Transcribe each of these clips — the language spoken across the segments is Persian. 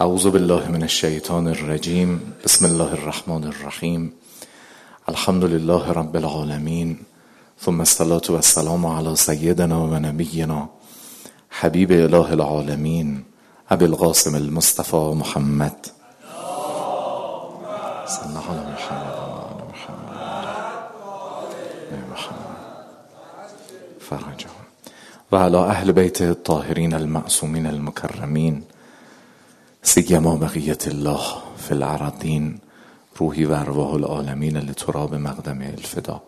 اعوذ بالله من الشیطان الرجیم. بسم الله الرحمن الرحیم. الحمد لله رب العالمین، ثم الصلاة والسلام علی سیدنا و نبینا حبیب اله العالمین ابی القاسم المصطفى محمد صلی الله علی محمد فرجا و علی اهل بیت الطاهرین المعصومین المکرمین سیما بقیت الله فی الارضین روحی و ارواح العالمین لتراب مقدم الفدا.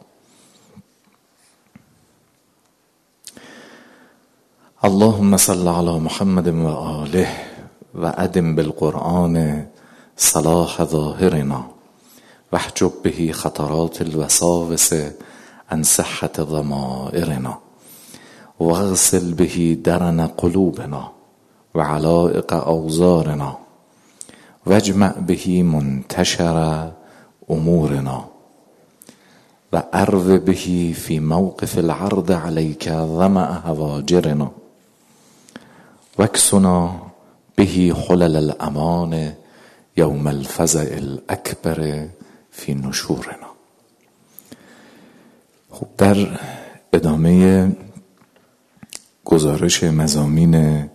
اللهم صل علی محمد و آله و ادم بالقرآن صلاح ظاهرنا واحجب به خطرات الوساوس عن صحة ضمائرنا واغسل به درن قلوبنا و علائق اوزارنا واجمع به منتشر امورنا و ارو به فی موقف العرض علیک ظمأ هواجرنا واکسنا به حلل الامان یوم الفزع الاکبر فی نشورنا. خب در ادامه گزارش مضامین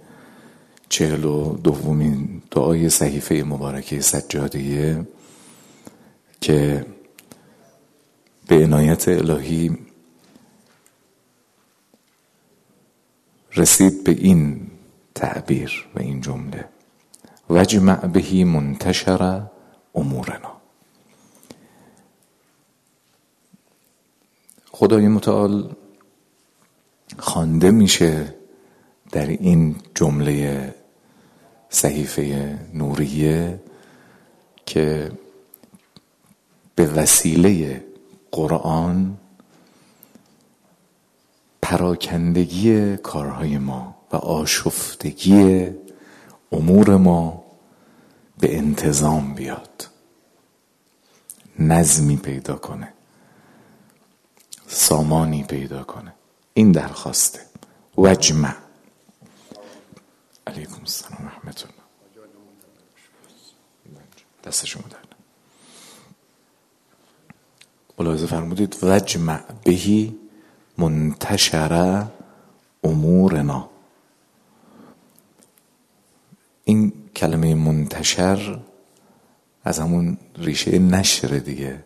42مین دعای صحیفه مبارکه سجادیه که به عنایت الهی رسید به این تعبیر و این جمله: واجمع به منتشر امورنا. خدای متعال خوانده میشه در این جمله صحیفه نوریه که به وسیله قرآن پراکندگی کارهای ما و آشفتگی امور ما به انتظام بیاد، نظمی پیدا کنه، سامانی پیدا کنه. این درخواسته. واجمع. علیکم السلام و رحمت الله. دست شما در ملاحظه فرمودید واجمع به منتشر امورنا. این کلمه منتشر از همون ریشه نشر دیگه.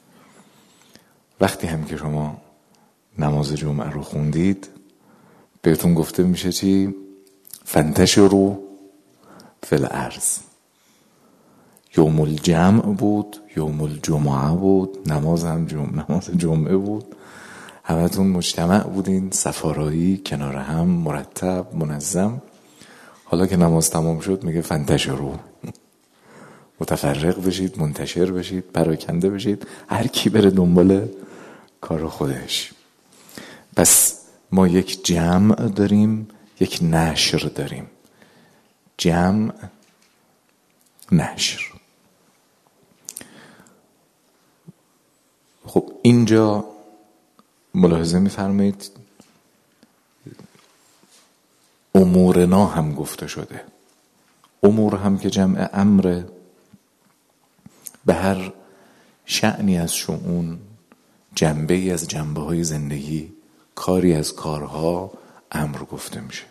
وقتی هم که شما نماز جمعه رو خوندید بهتون گفته میشه چی؟ فانتشروا فی الارض. یوم الجمع بود، یوم الجمعه بود، نماز جمعه بود، همتون مجتمع بودین، صفارایی کنار هم، مرتب، منظم. حالا که نماز تمام شد میگه فانتشروا، متفرق بشید، منتشر بشید، پراکنده بشید، هر کی بره دنبال کار خودش. پس ما یک جمع داریم، یک نشر داریم. جمع، نشر. خب اینجا ملاحظه می‌فرمایید امورنا هم گفته شده. امور هم که جمع امر، به هر شأنی از شؤون، جنبه‌ای از جنبه‌های زندگی، کاری از کارها امر گفته میشه.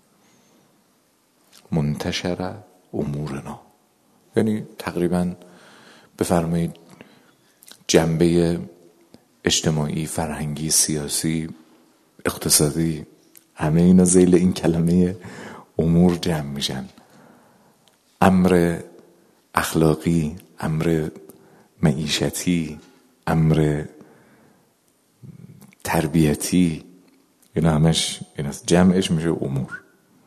منتشر امورنا یعنی تقریبا بفرمایید جنبه اجتماعی، فرهنگی، سیاسی، اقتصادی، همه اینا ذیل این کلمه امور جمع میشن. امر اخلاقی، امر معیشتی، امر تربیتی، اینا همش اینا جمعش میشه امور.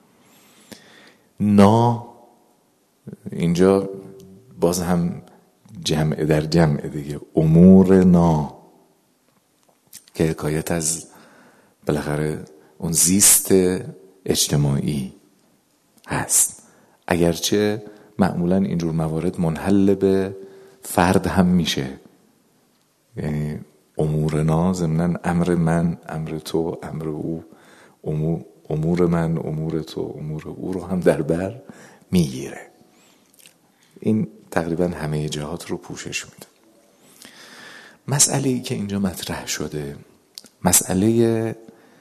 نا اینجا باز هم جمع در جمع دیگه. امور نا که حکایت از بالاخره اون زیست اجتماعی هست، اگرچه معمولا اینجور موارد منحل به فرد هم میشه. یعنی امورنا ضمناً امر من، امر تو، امر او، امور من، امور تو، امور او رو هم در بر میگیره. این تقریبا همه جهات رو پوشش میده. مسئله‌ای که اینجا مطرح شده، مسئله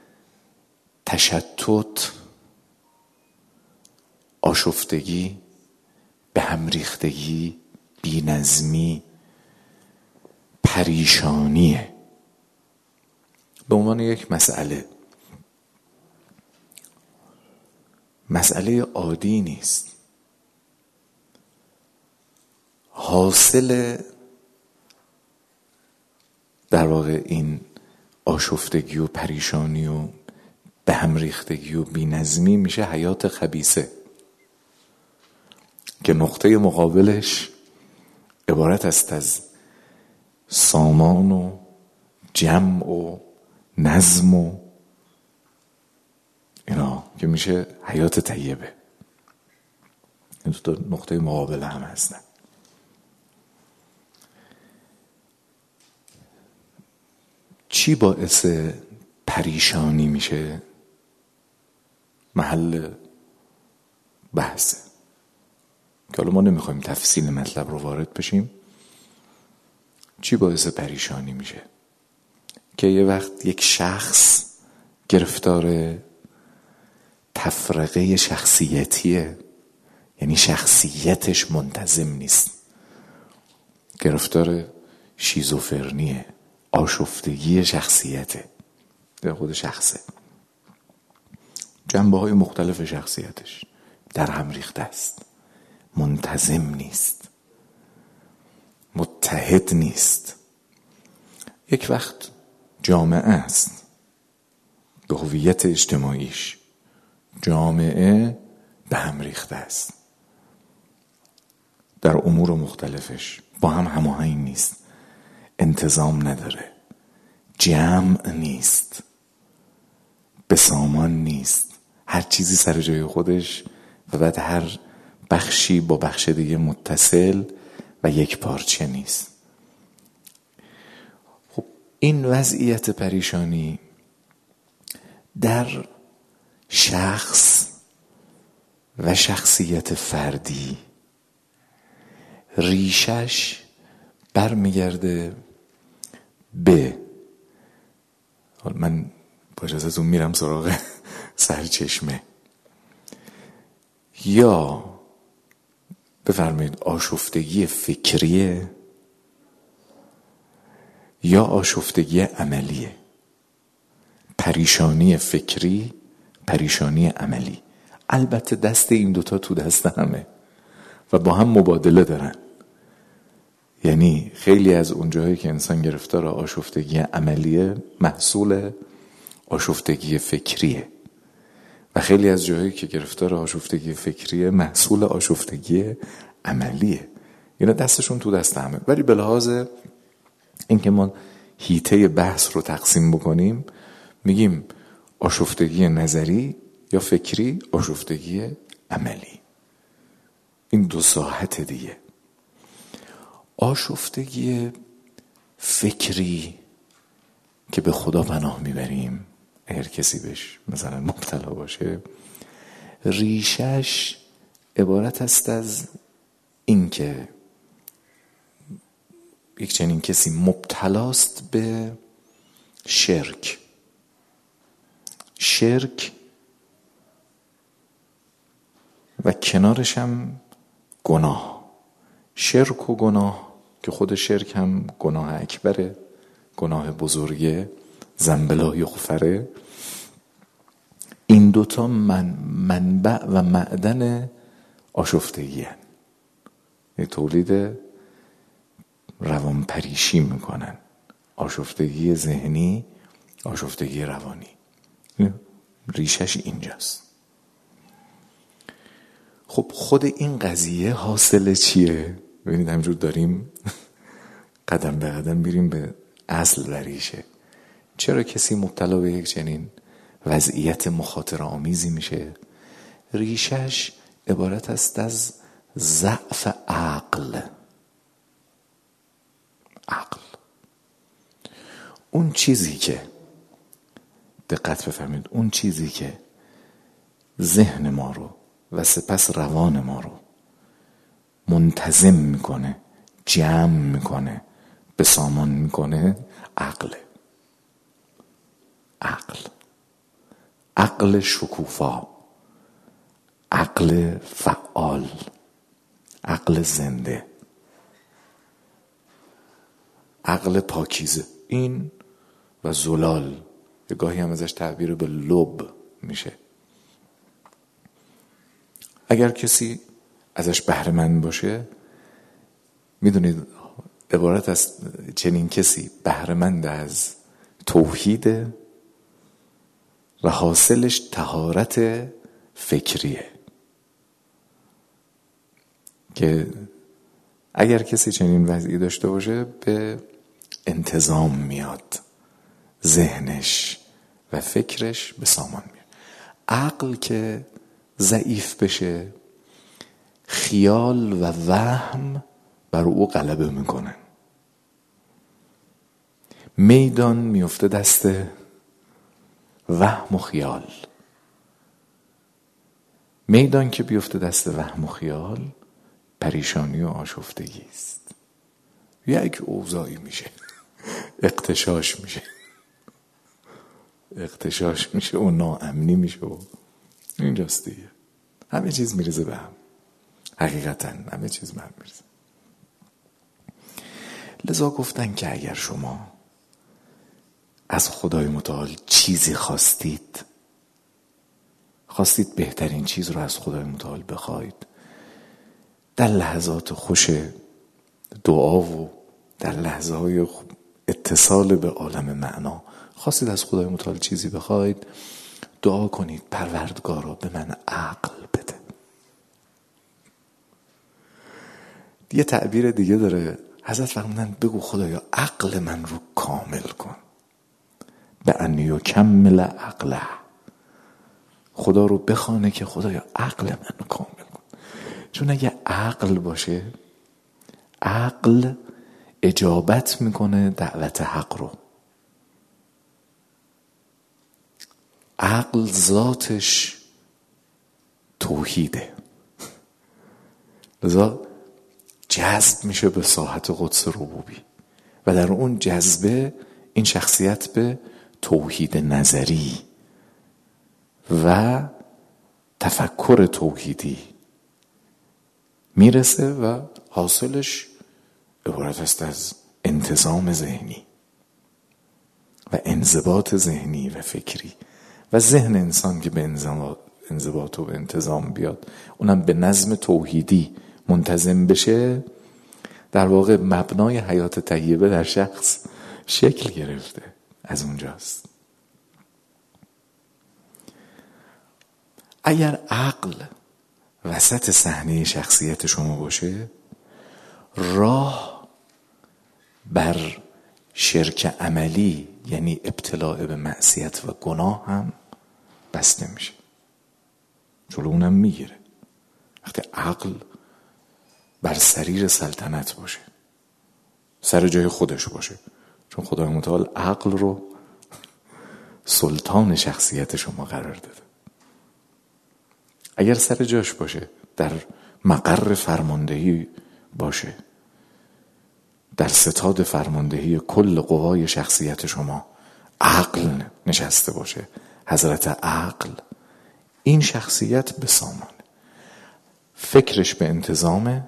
تشتت، آشفتگی، به هم ریختگی، بی‌نظمی، پریشانیه به عنوان یک مسئله عادی نیست. حاصل در واقع این آشفتگی و پریشانی و به هم ریختگی و بی‌نظمی میشه حیات خبیثه که نقطه مقابلش عبارت است از سامان و جمع و نظم و اینا که میشه حیات طیبه. این دو تا نقطه مقابل هم هستن. چی باعث پریشانی میشه؟ محل بحثه که حالا ما نمیخوایم تفصیل مطلب رو وارد بشیم. چی باعث پریشانی میشه؟ که یه وقت یک شخص گرفتار تفرقه شخصیتیه، یعنی شخصیتش منتظم نیست، گرفتار شیزوفرنیه، آشفتگی شخصیته، در خود شخصه، جنبه های مختلف شخصیتش در هم ریخته است، منتظم نیست، متحد نیست. یک وقت جامعه است به هویت اجتماعیش، جامعه به هم ریخته است در امور مختلفش، با هم هماهنگ نیست، انتظام نداره، جمع نیست، به سامان نیست، هر چیزی سر جای خودش و بعد هر بخشی با بخش دیگه متصل و یک پارچه نیست. خب این وضعیت پریشانی در شخص و شخصیت فردی ریشش برمیگرده به، حالا من با اجازهتون میرم سراغ سرچشمه، یا بفرمایید آشفتگی فکریه یا آشفتگی عملیه. پریشانی فکری، پریشانی عملی. البته دست این دوتا تو دست همه و با هم مبادله دارن. یعنی خیلی از اون جاهایی که انسان گرفتار آشفتگی عملیه محصول آشفتگی فکریه و خیلی از جاهایی که گرفتار آشفتگی فکریه محصول آشفتگی عملیه. اینا دستشون تو دست همه. ولی به لحاظ اینکه ما حیطه بحث رو تقسیم بکنیم میگیم آشفتگی نظری یا فکری، آشفتگی عملی. این دو ساحت دیگه. آشفتگی فکری که به خدا پناه میبریم اگر کسی بهش مثلا مبتلا باشه، ریشش عبارت است از این که یک چنین کسی مبتلاست به شرک و کنارش هم گناه. شرک و گناه که خود شرک هم گناه اکبره، گناه بزرگه، ذنب لا یغفره. این دوتا منبع و معدن آشفتگی هن. تولید روانپریشی میکنن، آشفتگی ذهنی، آشفتگی روانی. ریشش اینجاست. خب خود این قضیه حاصل چیه؟ ببینید همجور داریم قدم به قدم میریم به اصل و ریشه. چرا کسی مبتلا به یک چنین وضعیت مخاطره آمیزی میشه؟ ریشش عبارت است از ضعف عقل. اون چیزی که دقت بفرمایید، اون چیزی که ذهن ما رو و سپس روان ما رو منتظم میکنه، جمع میکنه، به سامان میکنه، عقل شکوفا، عقل فعال، عقل زنده، عقل پاکیزه. این و زلال، یه گاهی هم ازش تعبیر به لب میشه. اگر کسی ازش بهره مند باشه، میدونید عبارت از چنین کسی بهره مند از توحیده و حاصلش طهارت فکریه. که اگر کسی چنین وضعی داشته باشه به انتظام میاد، ذهنش و فکرش به سامان میاد. عقل که ضعیف بشه، خیال و وهم بر او غلبه میکنه، میدان میفته دست وهم و خیال. میدان که بیفته دست وهم و خیال، پریشانی و آشفتگی است. یک اوضاعی میشه، اغتشاش میشه و ناامنی میشه و اینجاست دیگه. همه چیز میریزه به هم، حقیقتا همه چیز به هم میریزه. لذا گفتن که اگر شما از خدای متعال چیزی خواستید بهترین چیز رو از خدای متعال بخواید، در لحظات خوش دعا و در لحظه های اتصال به عالم معنا خواستید از خدای متعال چیزی بخواید، دعا کنید پروردگارا به من عقل بده. یه تعبیر دیگه داره، حضرت فرمودن بگو خدایا عقل من رو کامل کن، به ان یکمل عقله. خدا رو بخوانه که خدایا عقل من رو کامل کن. چون اگه عقل باشه، عقل اجابت میکنه دعوت حق رو. عقل ذاتش توحیده، لذا جذب میشه به ساحت قدس ربوبی و در اون جذبه این شخصیت به توحید نظری و تفکر توحیدی میرسه و حاصلش عبارت است از انتظام ذهنی و انضباط ذهنی و فکری. و ذهن انسان که به انضباط و انتظام بیاد، اونم به نظم توحیدی منتظم بشه، در واقع مبنای حیات طیبه در شخص شکل گرفته. از اونجاست. اگر عقل وسط صحنه شخصیت شما باشه، راه بر شرک عملی یعنی ابتلاع به معصیت و گناه هم بسته میشه، جلو اونم میگیره. وقتی عقل بر سریر سلطنت باشه، سر جای خودش باشه، چون خدای متعال عقل رو سلطان شخصیت شما قرار داده. اگر سر جاش باشه، در مقر فرماندهی باشه، در ستاد فرماندهی کل قوای شخصیت شما عقل نشسته باشه، حضرت عقل، این شخصیت به سامان، فکرش به انتظامه،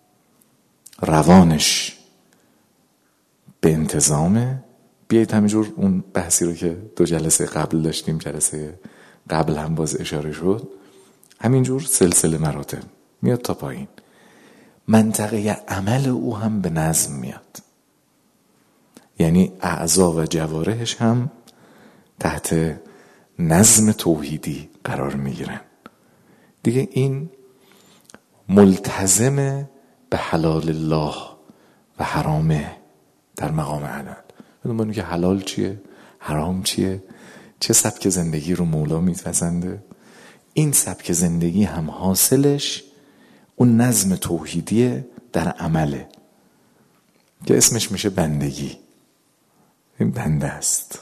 روانش به انتظامه. بیایید همینجور اون بحثی رو که 2 جلسه قبل داشتیم، جلسه قبل هم باز اشاره شد، همینجور سلسله مراتب میاد تا پایین. منطقه عمل او هم به نظم میاد، یعنی اعضا و جوارحش هم تحت نظم توحیدی قرار میگیرن دیگه. این ملتزم به حلال الله و حرامه در مقام حلال. بدون که حلال چیه، حرام چیه، چه سبک زندگی رو مولا میپسنده. این سبک زندگی هم حاصلش اون نظم توحیدی در عمله که اسمش میشه بندگی. این بنده است.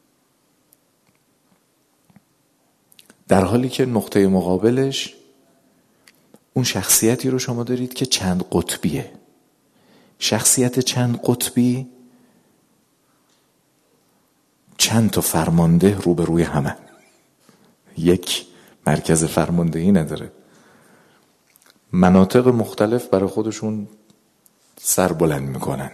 در حالی که نقطه مقابلش اون شخصیتی رو شما دارید که چند قطبیه. شخصیت چند قطبی چند تا فرمانده روبروی همه، یک مرکز فرماندهی نداره. مناطق مختلف برای خودشون سر بلند میکنن.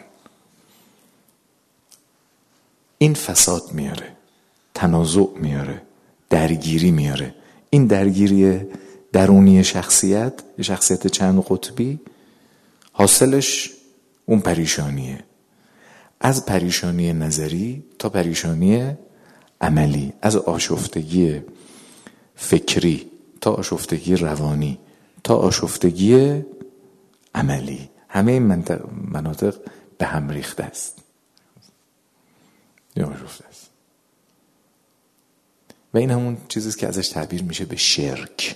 این فساد میاره، تنازع میاره، درگیری میاره. این درگیری درونی شخصیت چند قطبی، حاصلش اون پریشانیه. از پریشانی نظری تا پریشانی عملی، از آشفتگی فکری تا آشفتگی روانی تا آشفتگی عملی، همه این مناطق به هم ریخته است یا آشفته است. و این همون چیزیست که ازش تعبیر میشه به شرک،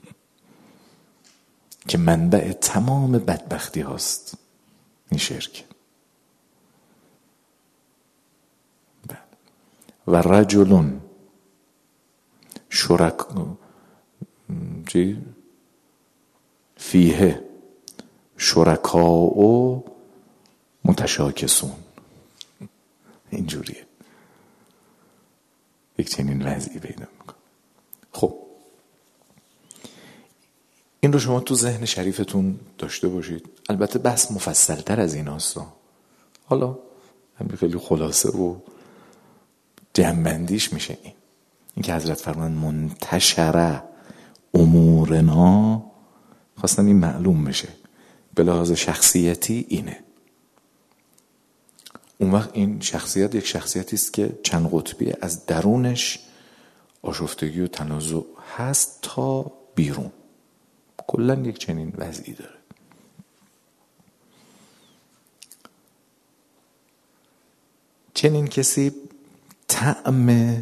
که منبع تمام بدبختی هاست. این شرک. و رجل فیه شرکاء متشاکسون. اینجوریه، یک چنین وضعی پیدا میکنه. خب این رو شما تو ذهن شریفتون داشته باشید. البته بحث مفصلتر از این هستا. حالا همین خیلی خلاصه و جمع‌بندیش میشه این که حضرت فرمان منتشره امورنا، خواستن این معلوم بشه به لحاظ شخصیتی اینه. اون وقت این شخصیت یک شخصیتی است که چند قطبیه، از درونش آشفتگی و تنازع هست تا بیرون، کلا یک چنین وضعی داره. چنین کسی طعم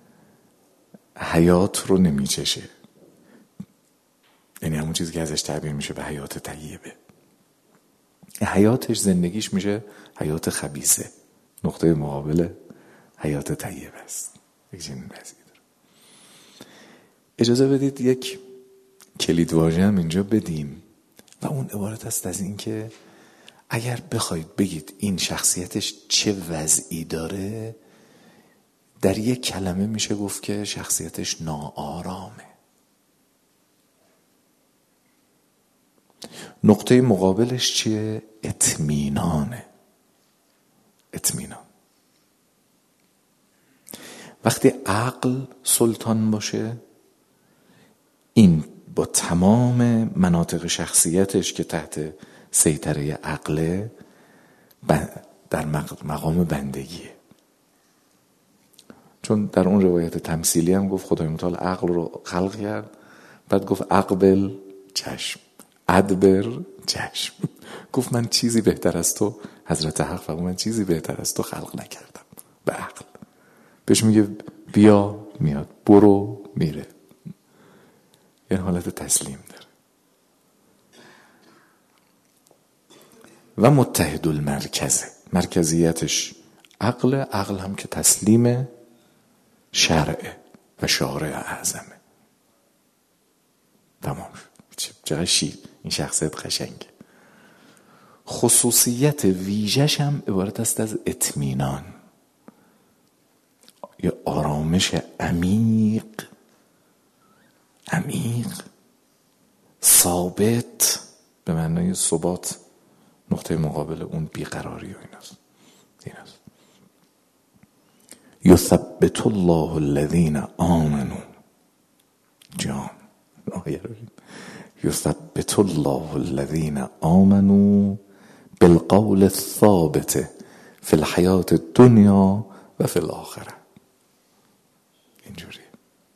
حیات رو نمیچشه، یعنی همون چیزی که ازش تعبیر میشه به حیات طیبه. حیاتش، زندگیش میشه حیات خبیثه، نقطه مقابل حیات طیبه است. یک چنین وضعی داره. اجازه بدید یک کلیدواژه هم اینجا بدیم و اون عبارت است از این که اگر بخواید بگید این شخصیتش چه وضعی داره، در یک کلمه میشه گفت که شخصیتش ناآرامه. نقطه مقابلش چیه؟ اطمینانه. اطمینان. وقتی عقل سلطان باشه، این با تمام مناطق شخصیتش که تحت سیطره عقله در مقام بندگیه. چون در اون روایت تمثیلی هم گفت خدای متعال عقل رو خلق کرد، بعد گفت اقبل چشم، ادبر چشم. گفت من چیزی بهتر از تو، حضرت حق فرمود من چیزی بهتر از تو خلق نکردم به عقل. بهش میگه بیا میاد، برو میره. یه حالت تسلیم داره. و متحد المرکزه، مرکزیتش عقل هم که تسلیم شرعه و شارع اعظمه. تمام شد. چقدر شیر این شخصیت قشنگه. خصوصیت ویژش هم عبارت است از اطمینان، یه آرامش عمیق ثابت، به معنای ثبات، نقطه مقابل اون بیقراری و ایناست. یثبت الله الذین آمنوا، جان یثبت الله الذین آمنوا بالقول الثابت فی الحیات الدنیا و فی الاخره. اینجوریه.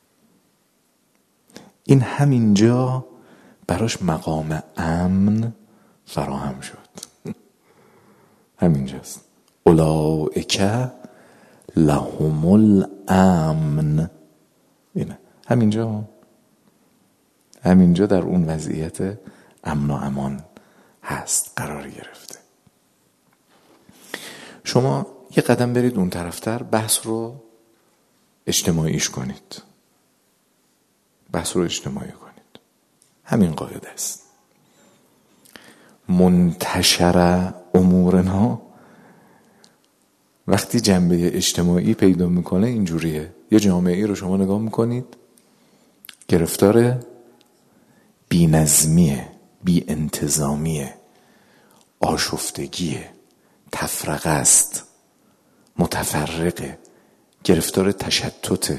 این همینجا براش مقام امن فراهم شد. همینجاست. اولئک لهم الامن. اینه همینجا در اون وضعیت امن و امان هست، قرار گرفته. شما یه قدم برید اون طرفتر، بحث رو اجتماعیش کنید. همین قاعده است. منتشر امورنا وقتی جنبه اجتماعی پیدا میکنه اینجوریه. یه جامعه ای رو شما نگاه میکنید گرفتار بی نظمیه، بی انتظامیه، آشفتگیه، تفرقه است، متفرقه، گرفتار تشتته.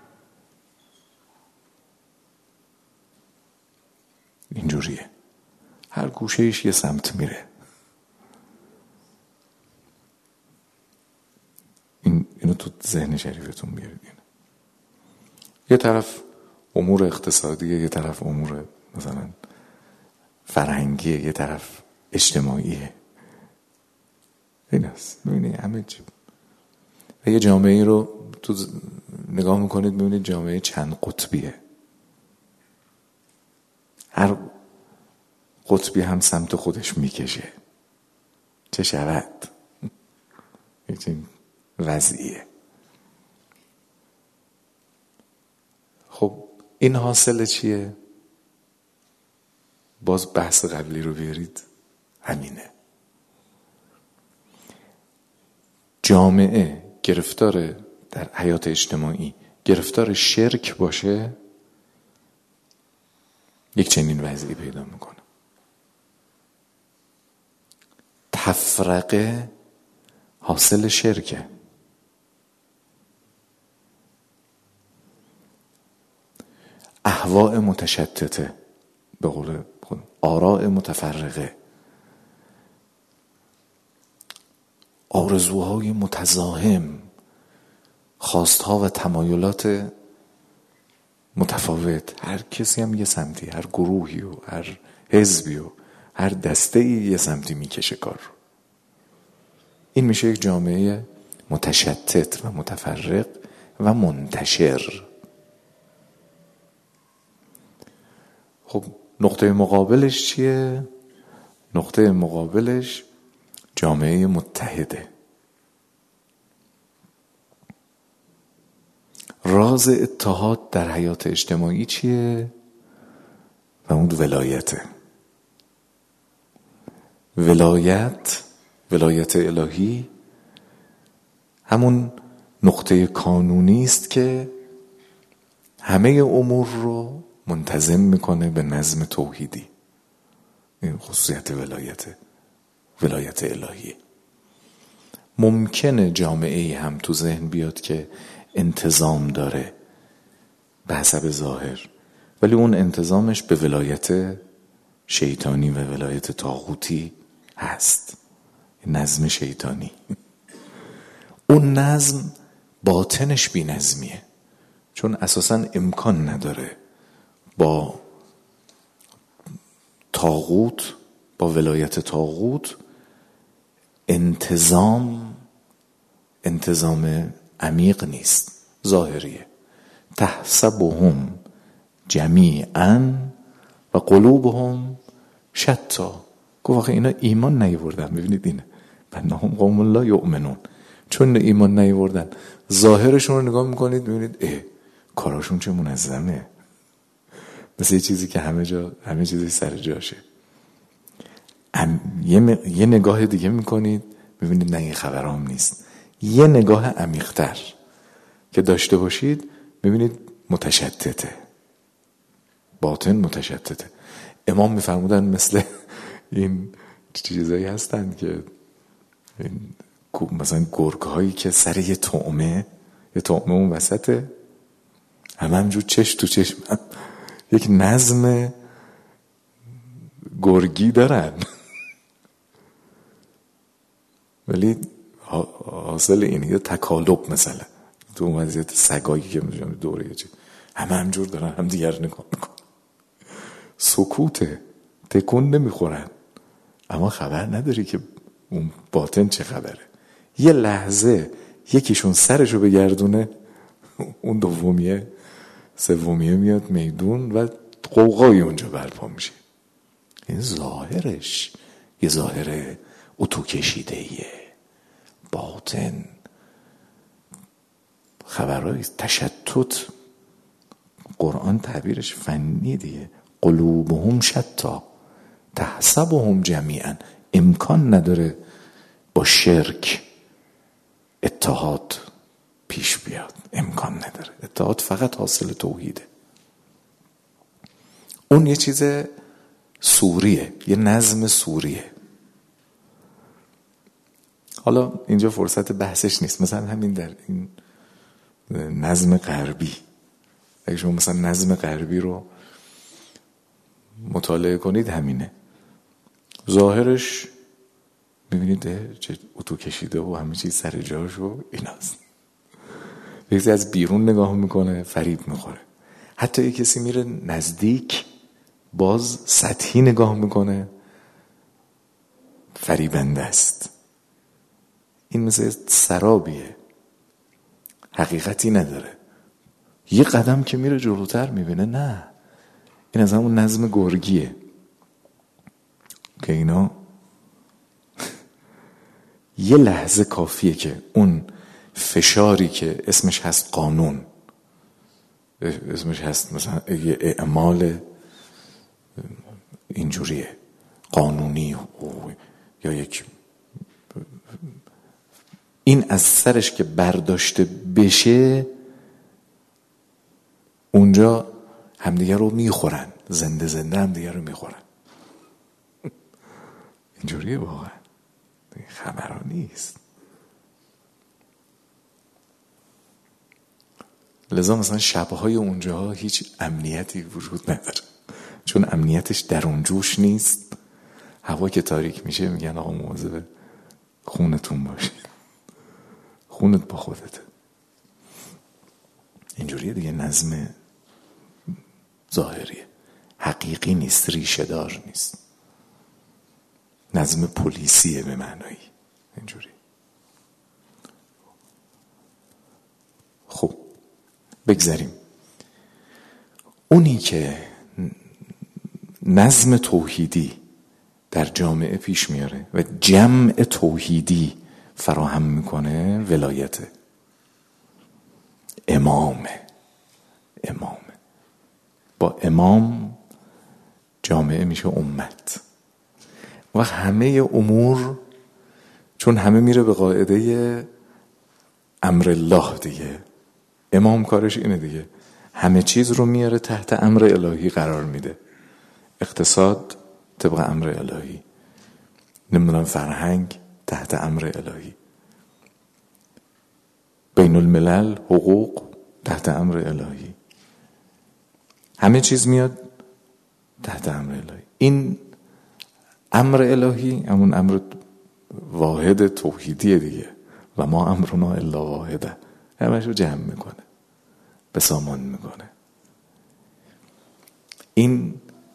اینجوریه، هر گوشه ایش یه سمت میره. اینو تو ذهن شریفتون بیارید. یه طرف امور اقتصادیه، یه طرف امور مثلا فرهنگیه، یه طرف اجتماعیه. این است، ببینید همه چی. و یه جامعه رو تو نگاه میکنید ببینید جامعه چند قطبیه. هر قطبی هم سمت خودش میکشه. چه شود؟ این وضعیه. خب این حاصل چیه؟ باز بحث قبلی رو بیارید، همینه. جامعه گرفتار در حیات اجتماعی گرفتار شرک باشه، یک چنین وضعی پیدا میکنه. تفرقه حاصل شرکه. اهواء متشتته، به قول آراء متفرقه، آرزوهای متزاحم، خواستها و تمایلات متفاوت. هر کسی هم یه سمتی، هر گروهی و هر حزبی و هر دسته‌ای یه سمتی میکشه کار رو. این میشه یک جامعه متشتت و متفرق و منتشر. خب نقطه مقابلش چیه؟ نقطه مقابلش جامعه متحده. راز اتحاد در حیات اجتماعی چیه؟ و اون ولایته. ولایت الهی همون نقطه کانونی است که همه امور رو منتظم میکنه به نظم توحیدی. این خصوصیت ولایت الهی. ممکنه جامعه هم تو ذهن بیاد که انتظام داره به حسب ظاهر، ولی اون انتظامش به ولایت شیطانی و ولایت طاغوتی هست. نظم شیطانی. اون نظم باطنش بی نظمیه، چون اساساً امکان نداره با طاغوت، با ولایت طاغوت انتظام عمیق نیست، ظاهریه. تحسبهم جمیعا و قلوبهم شتا. گفت آخه اینا ایمان نیاوردن. ببینید اینه، بنهم قوم لا یؤمنون. چون ایمان نیاوردن ظاهرشون رو نگاه میکنید ببینید کاراشون چه منظمه، مثل یه چیزی که همه چیزی سر جاشه. یه نگاه دیگه میکنید ببینید نه این خبرام نیست. یه نگاه عمیق‌تر که داشته باشید ببینید متشتته، باطن متشتته. امام میفرمودن مثل این چیزایی هستن که مثلا گرگ هایی که سر یه طعمه اون وسطه، همجور چشم تو چشم یک نظم گرگی دارن ولی حاصل اینه یه تکالب، مثلا تو اون وضعیت سگایی که میشون دوره همجور دارن هم دیگر نگاه میکن، سکوته، تکون نمیخورن، اما خبر نداری که اون باطن چه خبره. یه لحظه یکیشون سرشو بگردونه، اون دومیه سومیه میاد میدون و قوقای اونجا برپا میشه. این ظاهرش یه ظاهر اتو کشیدهیه، باطن خبرهای تشتت. قرآن تعبیرش فنی دیگه، قلوبهم شتا، تحسبهم جمیعا، امکان نداره با شرک اتحاد پیش بیاد، امکان نداره. اتحاد فقط حاصل توحیده. اون یه چیز سوریه، یه نظم سوریه. حالا اینجا فرصت بحثش نیست. مثلا همین در این نظم غربی، اگه شما مثلا نظم غربی رو مطالعه کنید همینه. ظاهرش میبینید چه اتو کشیده و همه چیز سر جاش و ایناست. یکی از بیرون نگاه میکنه فریب میخوره. حتی یک کسی میره نزدیک باز سطحی نگاه میکنه، فریبنده است. این مثل سرابیه، حقیقتی نداره. یه قدم که میره جلوتر میبینه نه، این از همون نظم گرگیه که اینا یه لحظه کافیه که اون فشاری که اسمش هست قانون، اسمش هست مثلا یه اعمال اینجوریه قانونی یا یک، این از سرش که برداشته بشه اونجا همدیگه رو میخورن، زنده زنده همدیگه رو میخورن. اینجوریه واقعا، خبرها نیست. لذا مثلا شبهای اونجا هیچ امنیتی وجود نداره، چون امنیتش در اون جوش نیست. هوا که تاریک میشه میگن آقا مواظب خونتون باشید، خونت با خودته. اینجوریه دیگه، نظم ظاهریه، حقیقی نیست، ریشه دار نیست، نظم پلیسیه به معنایی اینجوری. خب بگذاریم. اونی که نظم توحیدی در جامعه پیش میاره و جمع توحیدی فراهم میکنه ولایته، امامه. با امام جامعه میشه امت. و همه امور چون همه میره به قاعده امر الله دیگه، امام کارش اینه دیگه، همه چیز رو میاره تحت امر الهی قرار میده. اقتصاد طبق امر الهی، نمیدونم فرهنگ تحت امر الهی، بین الملل حقوق تحت امر الهی، همه چیز میاد تحت امر الهی. این امر الهی همون امر واحد توحیدیه دیگه، و ما امرنا الا واحده، همش رو جمع میکنه، به سامان میکنه. این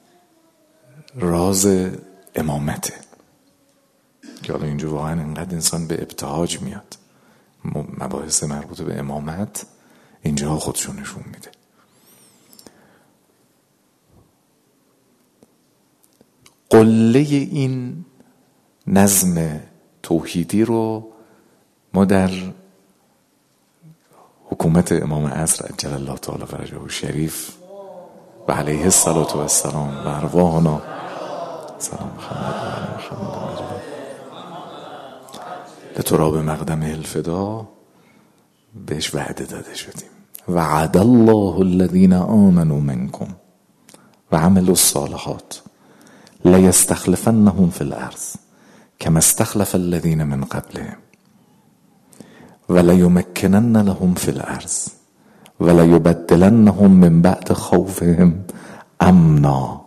راز امامته که حالا اینجا واقعا انقدر انسان به ابتهاج میاد. مباحث مربوط به امامت اینجا خودشون نشون میده. قله این نظم توحیدی رو ما در حکومت امام عصر عجل الله تعالی فرجه الشریف و علیه الصلاة و السلام و ارواحنا سلام محمد لتراب مقدمه الفدا بهش وعده داده شدیم. وعد الله الذین آمنوا منکم و عملوا الصالحات لیستخلفنهم فی الارض کما استخلف الذین من قبلهم ولیمکنن لهم فی الارض ولیبدلنهم من بعد خوفهم امنا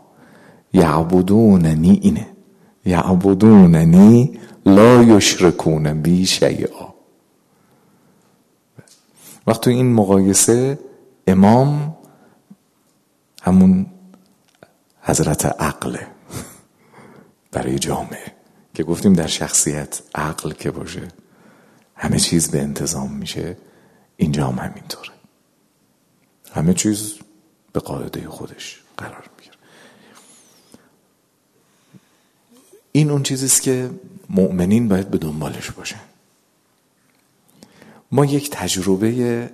یعبدوننی لا یشرکون بی شیئا. وقتی این مقایسه، امام همون حضرت عقله برای جامعه که گفتیم در شخصیت عقل که باشه همه چیز به انتظام میشه. اینجا هم همینطوره، همه چیز به قاعده خودش قرار میگیره. این اون چیزیست که مؤمنین باید به دنبالش باشن. ما یک تجربه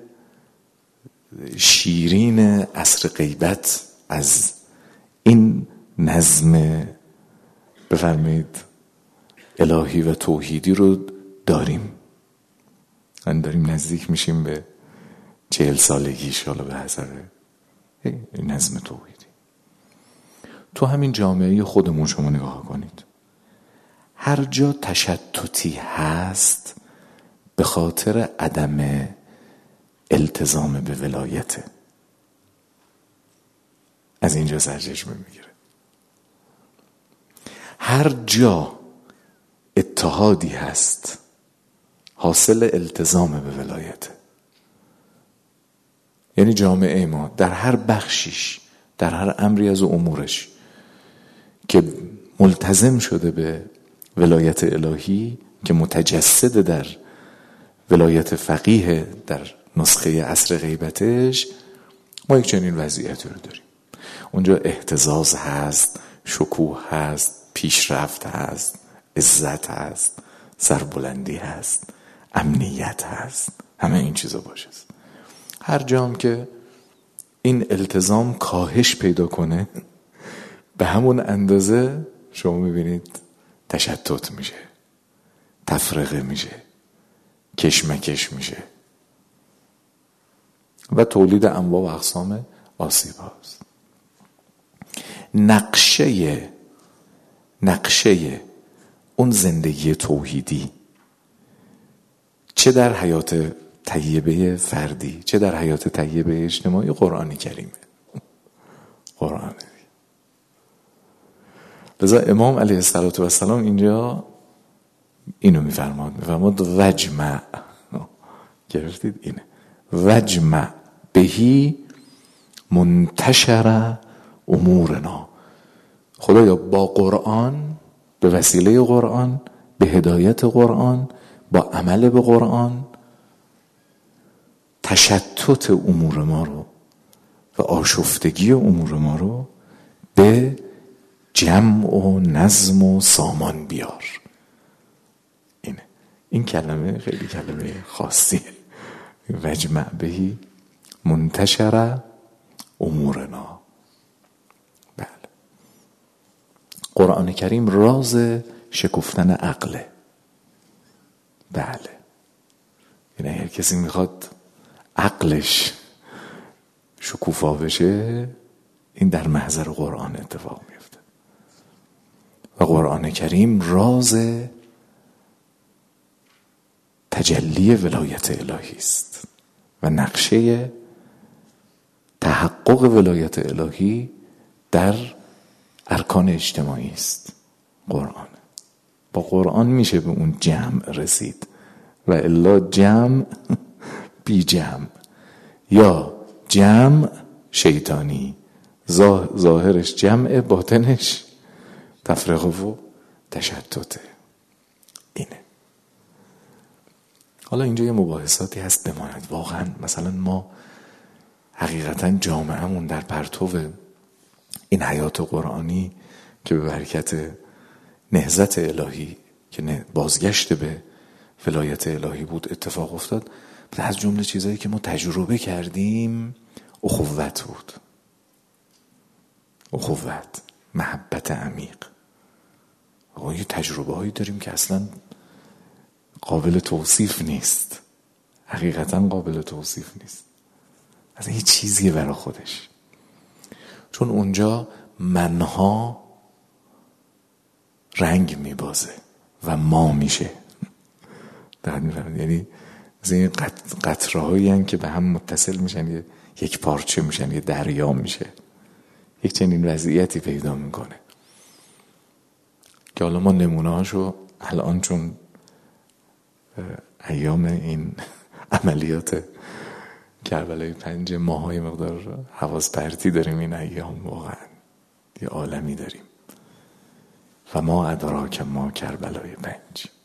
شیرین عصر غیبت از این نظم بفرمایید الهی و توحیدی رو داریم. من داریم نزدیک میشیم به 40 سالگیش، حالا به حسب نظم توحیدی. تو همین جامعه خودمون شما نگاه کنید، هر جا تشتتی هست به خاطر عدم التزام به ولایته. از اینجا سرچشمه میگیره. هر جا اتحادی هست حاصل التزام به ولایته. یعنی جامعه ما در هر بخشیش، در هر امری از امورش که ملتزم شده به ولایت الهی که متجسد در ولایت فقیه در نسخه عصر غیبتش، ما یک چنین وضعیتی رو داریم. اونجا اهتزاز هست، شکوه هست، پیشرفت هست، عزت هست، سربلندی هست، امنیت هست، همه این چیزا باشه. هر جام که این التزام کاهش پیدا کنه، به همون اندازه شما میبینید تشتت میشه، تفرقه میشه، کشمکش میشه و تولید انواع و اقسام آسیب هاست. نقشه اون زندگی توحیدی، چه در حیات طیبه فردی چه در حیات طیبه اجتماعی، قرآن کریمه. قرآن. لذا امام علیه السلام اینجا اینو میفرماد وجمع، گرفتید؟ اینه وجمع بهی منتشر امورنا. خدایا با قرآن، به وسیله قرآن، به هدایت قرآن، با عمل به قرآن، تشتت امور ما رو و آشفتگی امور ما رو به جمع و نظم و سامان بیار. اینه. این کلمه خیلی کلمه خاصیه. وجمع بهی منتشر امورنا. بله. قرآن کریم راز شکفتن عقله. بله. یعنی هر کسی میخواد عقلش شکوفا بشه، این در محضر قرآن اتفاق میفته. و قرآن کریم راز تجلی ولایت الهی است و نقشه تحقق ولایت الهی در ارکان اجتماعی است. قرآن. با قرآن میشه به اون جمع رسید و الا جمع بی جمع، یا جمع شیطانی، ظاهرش جمع، باطنش تفرقه و تشتته. اینه. حالا اینجا یه مباحثاتی هست بماند. واقعا مثلا ما حقیقتا جامعهمون در پرتو این حیات قرآنی که به برکت نهضت الهی که بازگشت به ولایت الهی بود اتفاق افتاد، از جمله چیزایی که ما تجربه کردیم اخوت بود. اخوت، محبت عمیق. آقا یه تجربه هایی داریم که اصلا قابل توصیف نیست. حقیقتا قابل توصیف نیست. اصلا یه چیزیه برای خودش. چون اونجا منها رنگ میبازه و ما میشه. دقیق میفرمید. یعنی از این قطره هایی هستند که به هم متصل میشن، یک پارچه میشن، یه دریا میشه. یک چنین وضعیتی پیدا میکنه که حالا ما نمونه هاشو الان چون ایام این عملیات کربلای 5 ماهای مقدار حواس پرتی داریم. این ایام واقعا یه عالمی داریم. و ما ادراک ما کربلای 5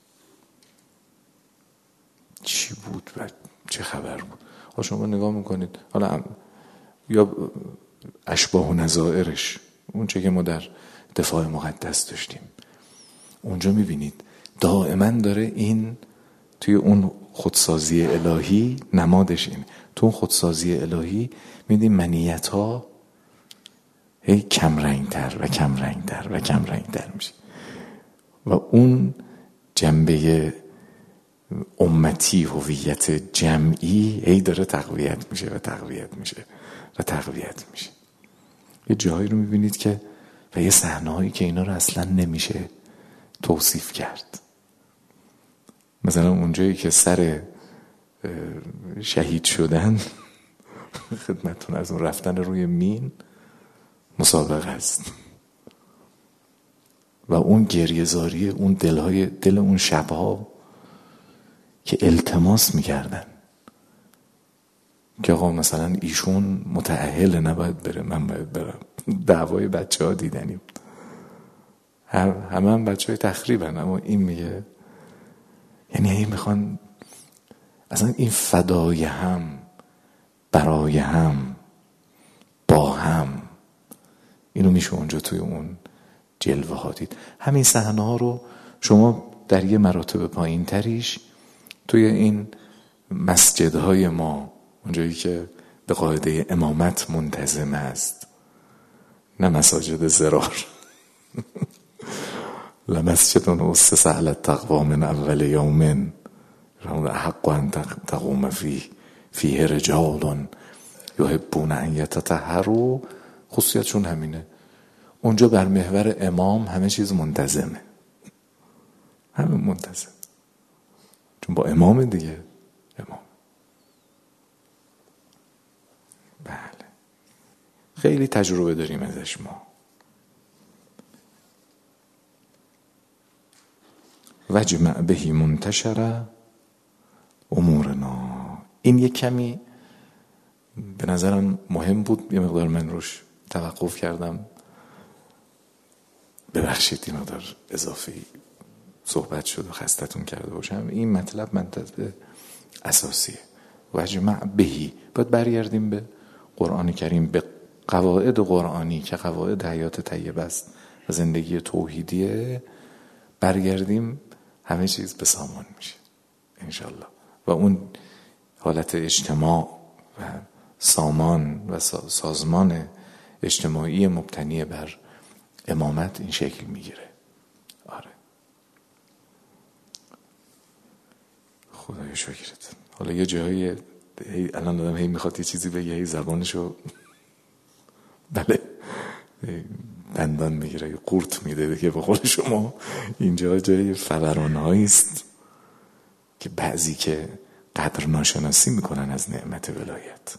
چی بود و چه خبر بود. حالا شما نگاه میکنید، حالا یا اشباه و نظائرش، اون چه که ما در دفاع مقدس داشتیم، اونجا میبینید دائما داره این توی اون خودسازی الهی نمادش این. تو اون خودسازی الهی میدیم منیت ها هی کم رنگ تر و کم رنگ تر و کم رنگ تر میشه. و اون جنبه امتی، هویت جمعی هی داره تقویت میشه و تقویت میشه و تقویت میشه. یه جایی رو میبینید که و یه صحنه‌هایی که اینا رو اصلا نمیشه توصیف کرد. مثلا اونجایی که سر شهید شدن خدمتتون از اون رفتن روی مین مسابقه است و اون گریه‌زاری اون دل اون شبها که التماس میکردن که آقا مثلا ایشون متأهل نباید بره، من باید برم. دعوای بچه ها دیدنی بود، همه بچه های تخریبن، اما این میگه یعنی این میخوان اصلا این فدای هم، برای هم، با هم، اینو میشه اونجا توی اون جلوه ها دید. همین صحنه ها رو شما در یه مراتب پایین تریش توی این مسجدهای ما، اونجایی که به قاعده امامت منتظم است، نه مساجد زرار لمسجد اسس علی التقوی من اول یوم احق ان تقوم فیه رجال یحبون ان یتطهروا. خصوصیتشون همینه، اونجا بر محور امام همه چیز منتظمه، همه منتظم، چون با امام دیگه. امام بله خیلی تجربه داریم ازش ما. وجمع بهی منتشره امورنا. این یک کمی به نظرم مهم بود، یه مقدار من روش توقف کردم، ببخشید این مقدار اضافی صحبت شد و خستتون کرده باشم. این مطلب اساسیه. وجمع بهی، باید برگردیم به قرآن کریم، به قواعد قرآنی که قواعد حیات طیبه است و زندگی توحیدیه، برگردیم همه چیز به سامان میشه انشالله. و اون حالت اجتماع و سامان و سازمان اجتماعی مبتنی بر امامت این شکل میگیره. آره خدای شکرت. حالا یه جایی الان آدم هی میخواد یه چیزی بگه، هی زبانشو بله دندان میگیره، قورت میده که به قول شما اینجا جای فورانهایی است که بعضی که قدر ناشناسی میکنن از نعمت ولایت.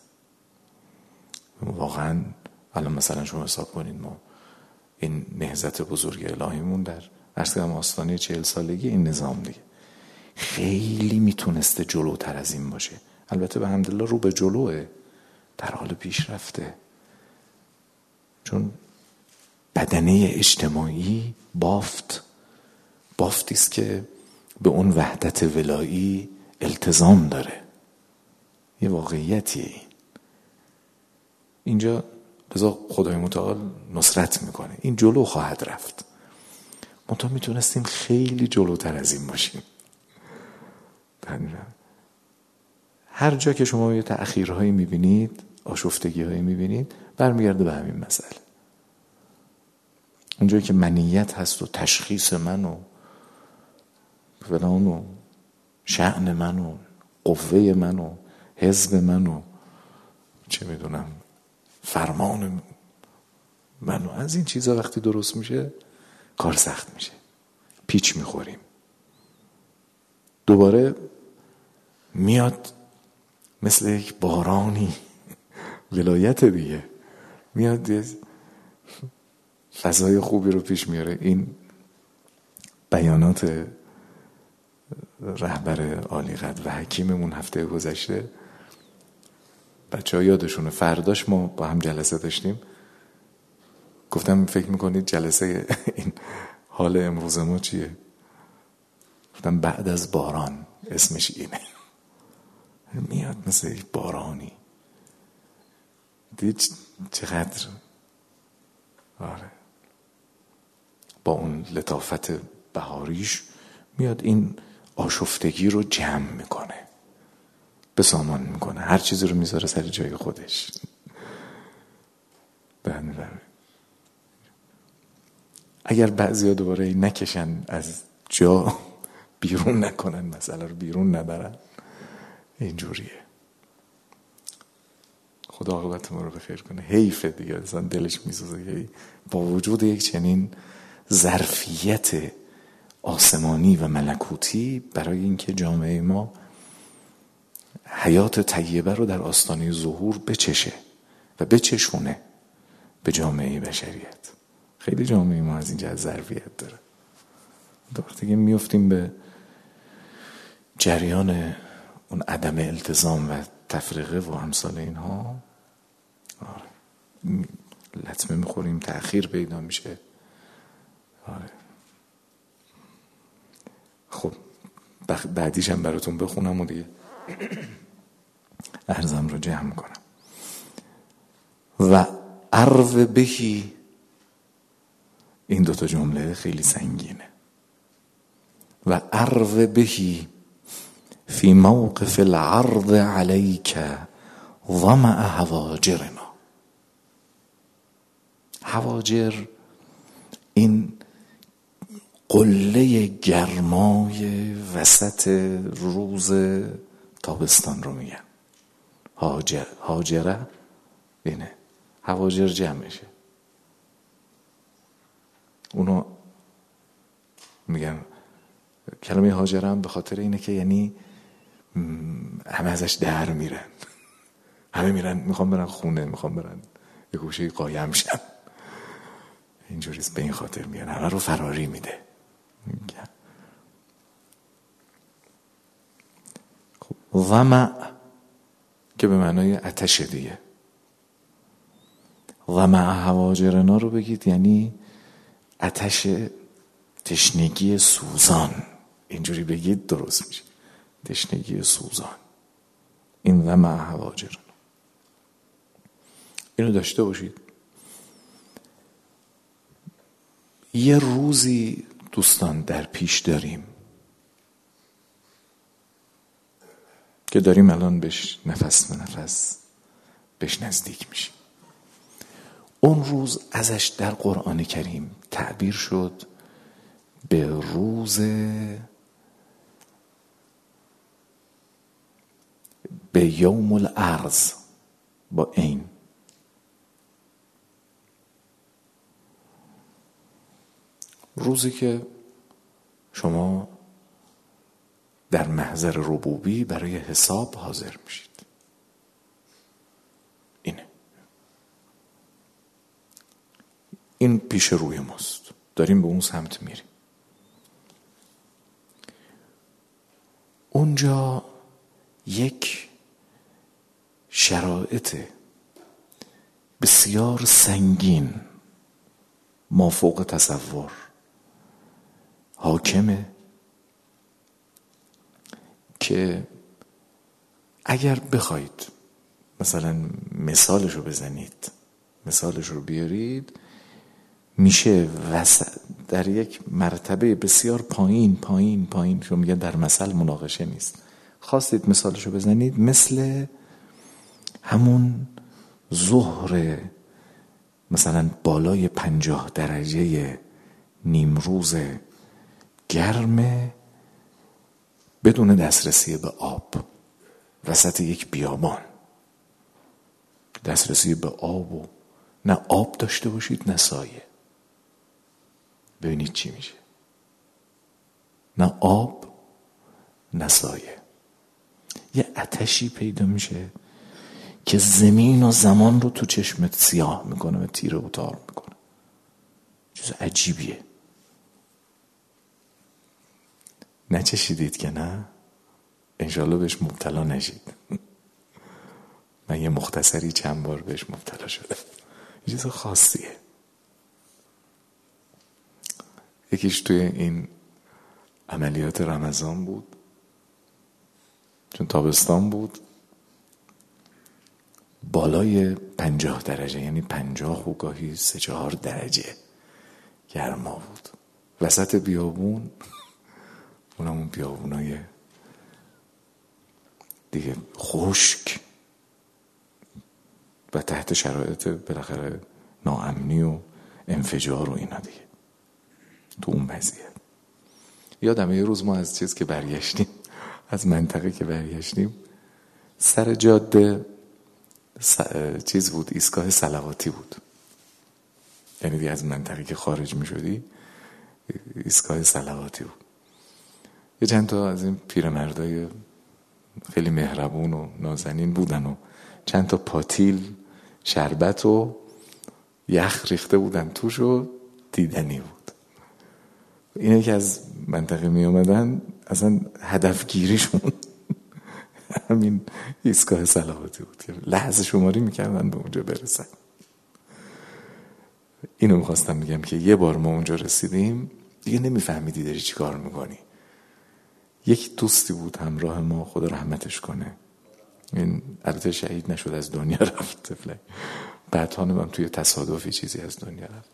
واقعا الان مثلا شما حساب کنید، ما این نهضت بزرگ الهیمون در عرض کردم آستانه 40 سالگی این نظام دیگه خیلی میتونسته جلوتر از این باشه. البته به حمدالله رو به جلوه، در حال پیشرفته، چون بدنه اجتماعی بافتی است که به اون وحدت ولایی التزام داره. یه واقعیتیه اینجا، لذا خدای متعال نصرت میکنه، این جلو خواهد رفت. منتها میتونستیم خیلی جلوتر از این باشیم. هر جا که شما یه تأخیرهایی میبینید، آشفتگیهایی میبینید، برمیگرده به همین مسئله. اونجایی که منیت هست و تشخیص من و فلان و شأن من و قوه من و حزب من و چه میدونم فرمان من و از این چیزا وقتی درست میشه کار سخت میشه، پیچ میخوریم. دوباره میاد مثل یک بارانی ولایت دیگه، میاد یه فضای خوبی رو پیش میاره. این بیانات رهبر عالی قدر و حکیممون هفته گذشته، بچه‌ها یادشونه، فرداش ما با هم جلسه داشتیم، گفتم فکر میکنید جلسه این حال امروز ما چیه؟ گفتم بعد از باران، اسمش اینه. میاد مثل یک بارانی، دید چقدر آره با اون لطافت بهاریش میاد این آشفتگی رو جمع میکنه، به سامان میکنه، هر چیزی رو میذاره سر جای خودش. اگر بعضیا دوباره نکشن از جا، بیرون نکنن، مسئله رو بیرون نبرن، اینجوریه. خدا عاقبت ما رو بخیر کنه. حیفه دیگه، اصلا دلش میسوزه با وجود یک چنین ظرفیت آسمانی و ملکوتی برای اینکه جامعه ما حیات طیبه رو در آستانه ظهور بچشه و بچشونه به جامعه بشریت. خیلی جامعه ما از اینجا ظرفیت داره. وقتی که میفتیم به جریان اون عدم التزام و تفرقه و امثال اینها، لطمه میخوریم، تأخیر پیدا میشه. خب بعدیش هم براتون بخونم و دیگه عرضم رو جمع کنم. و عرو بهی، این دوتا جمله خیلی سنگینه. و عرو بهی فی موقف العرض علیک ظمأ هواجرنا. هواجر این قله گرمای وسط روز تابستان رو میگن. هاجره اینه، هواجر جمعشه. اونو میگن کلمه هاجره هم به خاطر اینه که یعنی همه ازش در میرن، همه میرن میخوام برن خونه، میخوام برن یه گوشه قایم شن، اینجوریست. به این خاطر میگن همه رو فراری میده. خب ظمأ که به معنای آتش دیگه. ظمأ هواجرنا رو بگید یعنی آتش تشنگی سوزان، اینجوری بگید درست میشه. تشنگی سوزان، این ظمأ هواجرنا. اینو داشته باشید. یه روزی دوستان در پیش داریم که داریم الان بهش نفس به نفس بهش نزدیک میشیم. اون روز ازش در قرآن کریم تعبیر شد به روز، به یوم العرض با این. روزی که شما در محضر ربوبی برای حساب حاضر میشید. اینه، این پیش روی ماست، داریم به اون سمت میریم. اونجا یک شرایط بسیار سنگین مافوق تصور حاکمه که اگر بخواید مثلا مثالش رو بزنید، مثالش رو بیارید، میشه در یک مرتبه بسیار پایین شما میگن در مثل مناقشه نیست، خواستید مثالش رو بزنید، مثل همون ظهر مثلا بالای 50 درجه نیمروز گرم بدون دسترسی به آب وسط یک بیابان. دسترسی به آب و نه آب داشته باشید نه سایه. ببینید چی میشه. نه آب نه سایه. یه آتشی پیدا میشه که زمین و زمان رو تو چشمت سیاه میکنه و تیره و تار میکنه. چیز عجیبیه. نچشیدید که نه؟ انشالله بهش مبتلا نشید. من یه مختصری چند بار بهش مبتلا شده. یه چیز خاصیه. یکیش توی این عملیات رمضان بود، چون تابستان بود، بالای 50 درجه، یعنی 50 و گاهی 3-4 درجه گرما بود وسط بیابون. اونمون بیابونای دیگه خشک و تحت شرایط بالاخره ناامنی و انفجار و اینا دیگه. تو اون وضعیت. یادمه یه روز ما از چیز که برگشتیم، از منطقه که برگشتیم، سر جاده چیز بود، ایستگاه صلواتی بود. یعنی دیگه از منطقه که خارج می شدی ایستگاه صلواتی بود. یه چند تا از این پیرمردای خیلی مهربون و نازنین بودن و چند تا پاتیل شربت و یخ ریخته بودن توش و دیدنی بود. اینه که از منطقه می اومدن اصلا هدفگیریشون همین ایستگاه صلواتی بود که لحظه شماری میکردن به اونجا برسن. اینو میخواستم بگم که یه بار ما اونجا رسیدیم دیگه نمیفهمیدی داری چی کار میکنی. یک دوستی بود همراه ما، خدا رحمتش کنه، این البته شهید نشد، از دنیا رفت بعدها نمیم توی تصادفی چیزی از دنیا رفت.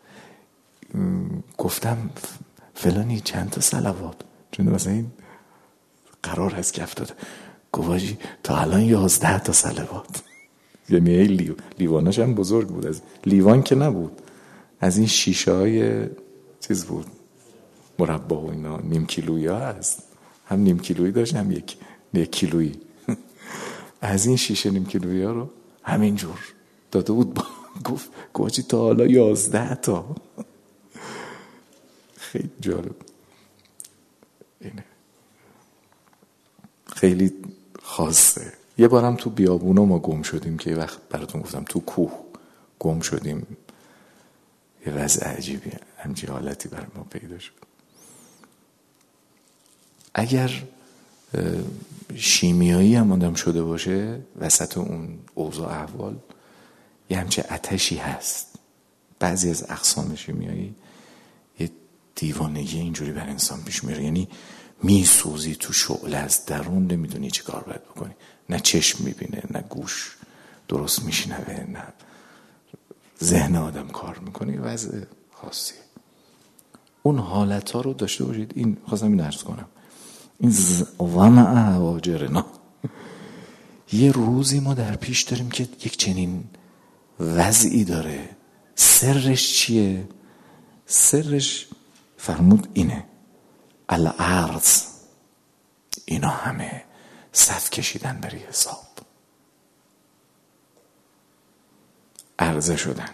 گفتم فلانی چند تا صلوات، چون مثلا این قرار هست که افتاده، گواهی تا الان 11 تا صلوات. یعنی لیوانش هم بزرگ بود، از لیوان که نبود، از این شیشه های چیز بود، مربا و اینا، نیم کیلویی ها هست، هم نیم کیلویی داشت هم یک کیلویی. از این شیشه نیم کیلویی ها رو همینجور داده بود. گفت گواهی تا حالا 11 تا. خیلی جالب. اینه خیلی خاصه. یه بارم تو بیابونا ما گم شدیم که یه وقت براتون گفتم، تو کوه گم شدیم، یه وضع عجیبی همچین حالتی برای ما پیدا شد. اگر شیمیایی هم آدم شده باشه وسط اون اوضاع احوال، یه همچه آتشی هست. بعضی از اقسام شیمیایی یه دیوانگی اینجوری بر انسان پیش میره، یعنی میسوزی تو شعله از درون، نمیدونی چی کار باید بکنی، نه چشم میبینه، نه گوش درست میشنوه، نه ذهن آدم کار میکنه. وضع خاصیه. اون حالت ها رو داشته باشید. این خواستم این عرض کنم، این ظمأ هواجرنا. یه روزی ما در پیش داریم که یک چنین وضعی داره. سرش چیه؟ سرش فرمود اینه: العرض. اینا همه صف کشیدن برای حساب، عرضه شدن.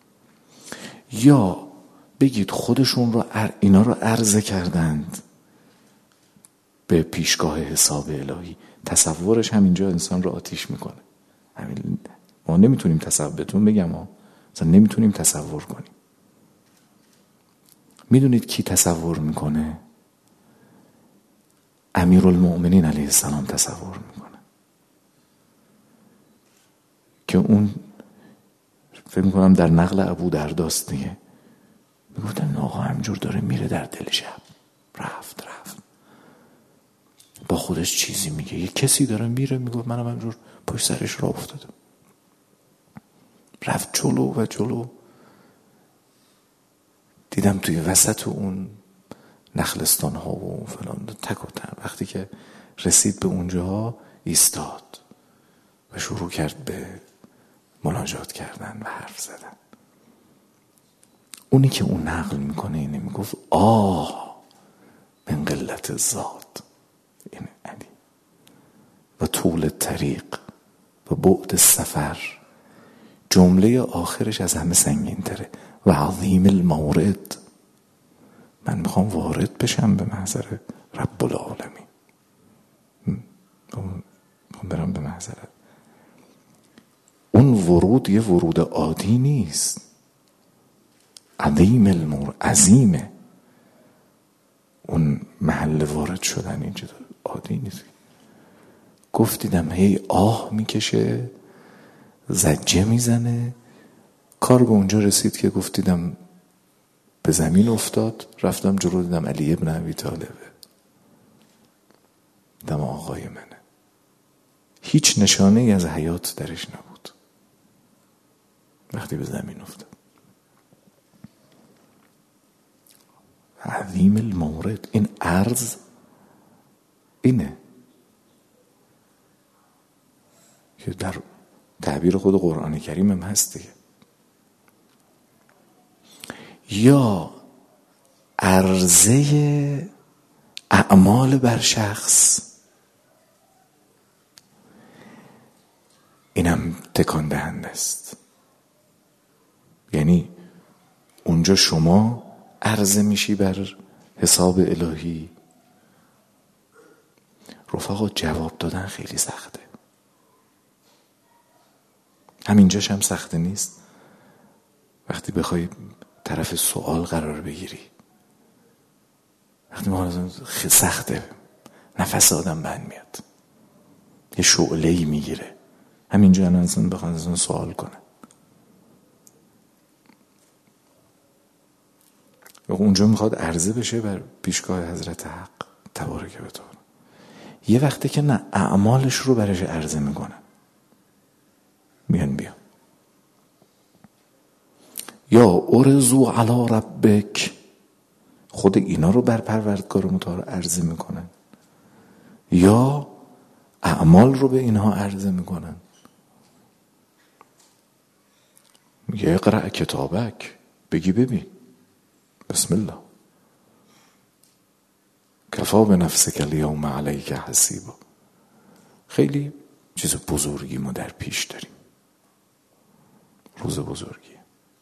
یا بگید خودشون رو اینا رو عرضه کردند به پیشگاه حساب الهی. تصورش همینجا انسان رو آتیش میکنه. همین ما نمیتونیم بهتون بگم، ما مثلا نمیتونیم تصور کنیم. میدونید کی تصور میکنه؟ امیرالمؤمنین علیه السلام تصور میکنه که اون، فکر میکنم در نقل ابو درداست دیگه، میگفتن آقا همجور داره میره در دل شب، رفت با خودش چیزی میگه. یه کسی داره میره، میگفت منم همجور پشت سرش را افتادم. رفت جلو دیدم توی وسط اون نخلستان ها و فلان تک و تن. وقتی که رسید به اونجا ایستاد و شروع کرد به مناجات کردن و حرف زدن. اونی که اون نقل میکنه اینه، میگفت من قلت ذات، این علی، و طول طریق و بعد سفر. جمله آخرش از همه سنگین تره: و عظیم المورد. من میخوام وارد بشم به محضر رب العالمین، میخوام برم به محضر. اون ورود یه ورود عادی نیست. عظیم المورد، عظیمه. اون محل وارد شدن اینجا عادی نیست. گفت دیدم هی آه میکشه، زجه میزنه. کار به اونجا رسید که گفت دیدم به زمین افتاد. رفتم جلو، دیدم علی ابن ابی طالبه، دیدم آقای منه. هیچ نشانه ای از حیات درش نبود وقتی به زمین افتاد. عظیم المورد، این عرض اینه که در تعبیر خود قرآن کریم هم هست دیگه. یا عرضه اعمال بر شخص، اینم تکان دهنده است. یعنی اونجا شما عرضه میشی بر حساب الهی. رفقا جواب دادن خیلی سخته، همینجاش هم سخته نیست. وقتی بخوای طرف سوال قرار بگیری، وقتی ما سخته، نفس آدم بند میاد، یه شعله‌ای میگیره. همینجا انسان بخواد از اون سوال کنه، اونجا میخواد عرضه بشه بر پیشگاه حضرت حق تبارک و تعالی. یه وقته که نه، اعمالش رو برش عرضه میکنن، میان بیا یا ارزو علی ربک، خود اینا رو بر پروردگار متعال عرضه میکنن، یا اعمال رو به اینها عرضه میکنن. میگه اقرأ کتابک، بگی ببین، بسم الله، کفا بنفسک الیوم علیک حسیبا. خیلی چیز بزرگی ما در پیش داریم، روز بزرگی.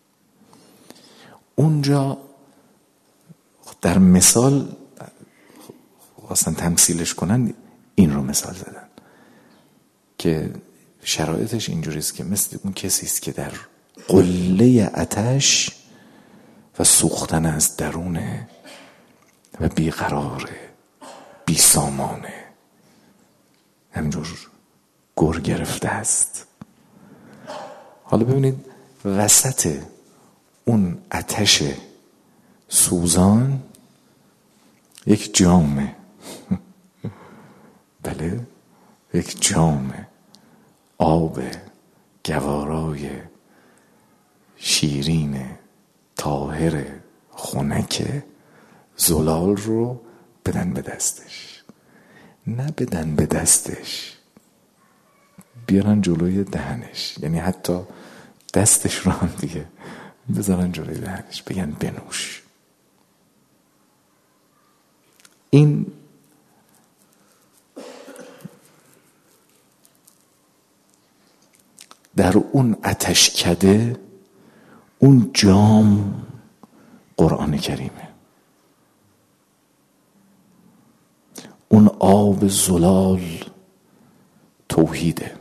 اونجا در مثال خواستن تمثیلش کنن، این رو مثال زدن که شرایطش اینجوریست که مثل اون کسیست که در قله آتش و سوختن از درونه و بیقراره، بی سامانه، همجور گر گرفته است. حالا ببینید وسط اون آتش سوزان یک جامه بله، یک جام آب گوارای شیرین طاهر خنک زلال رو بدن به دستش، نه بدن به دستش، بیارن جلوی دهنش، یعنی حتی دستش رو هم دیگه بذارن جلوی دهنش، بگن بنوش. این در اون آتشکده، اون جام قرآن کریمه، اون آب زلال توحیده،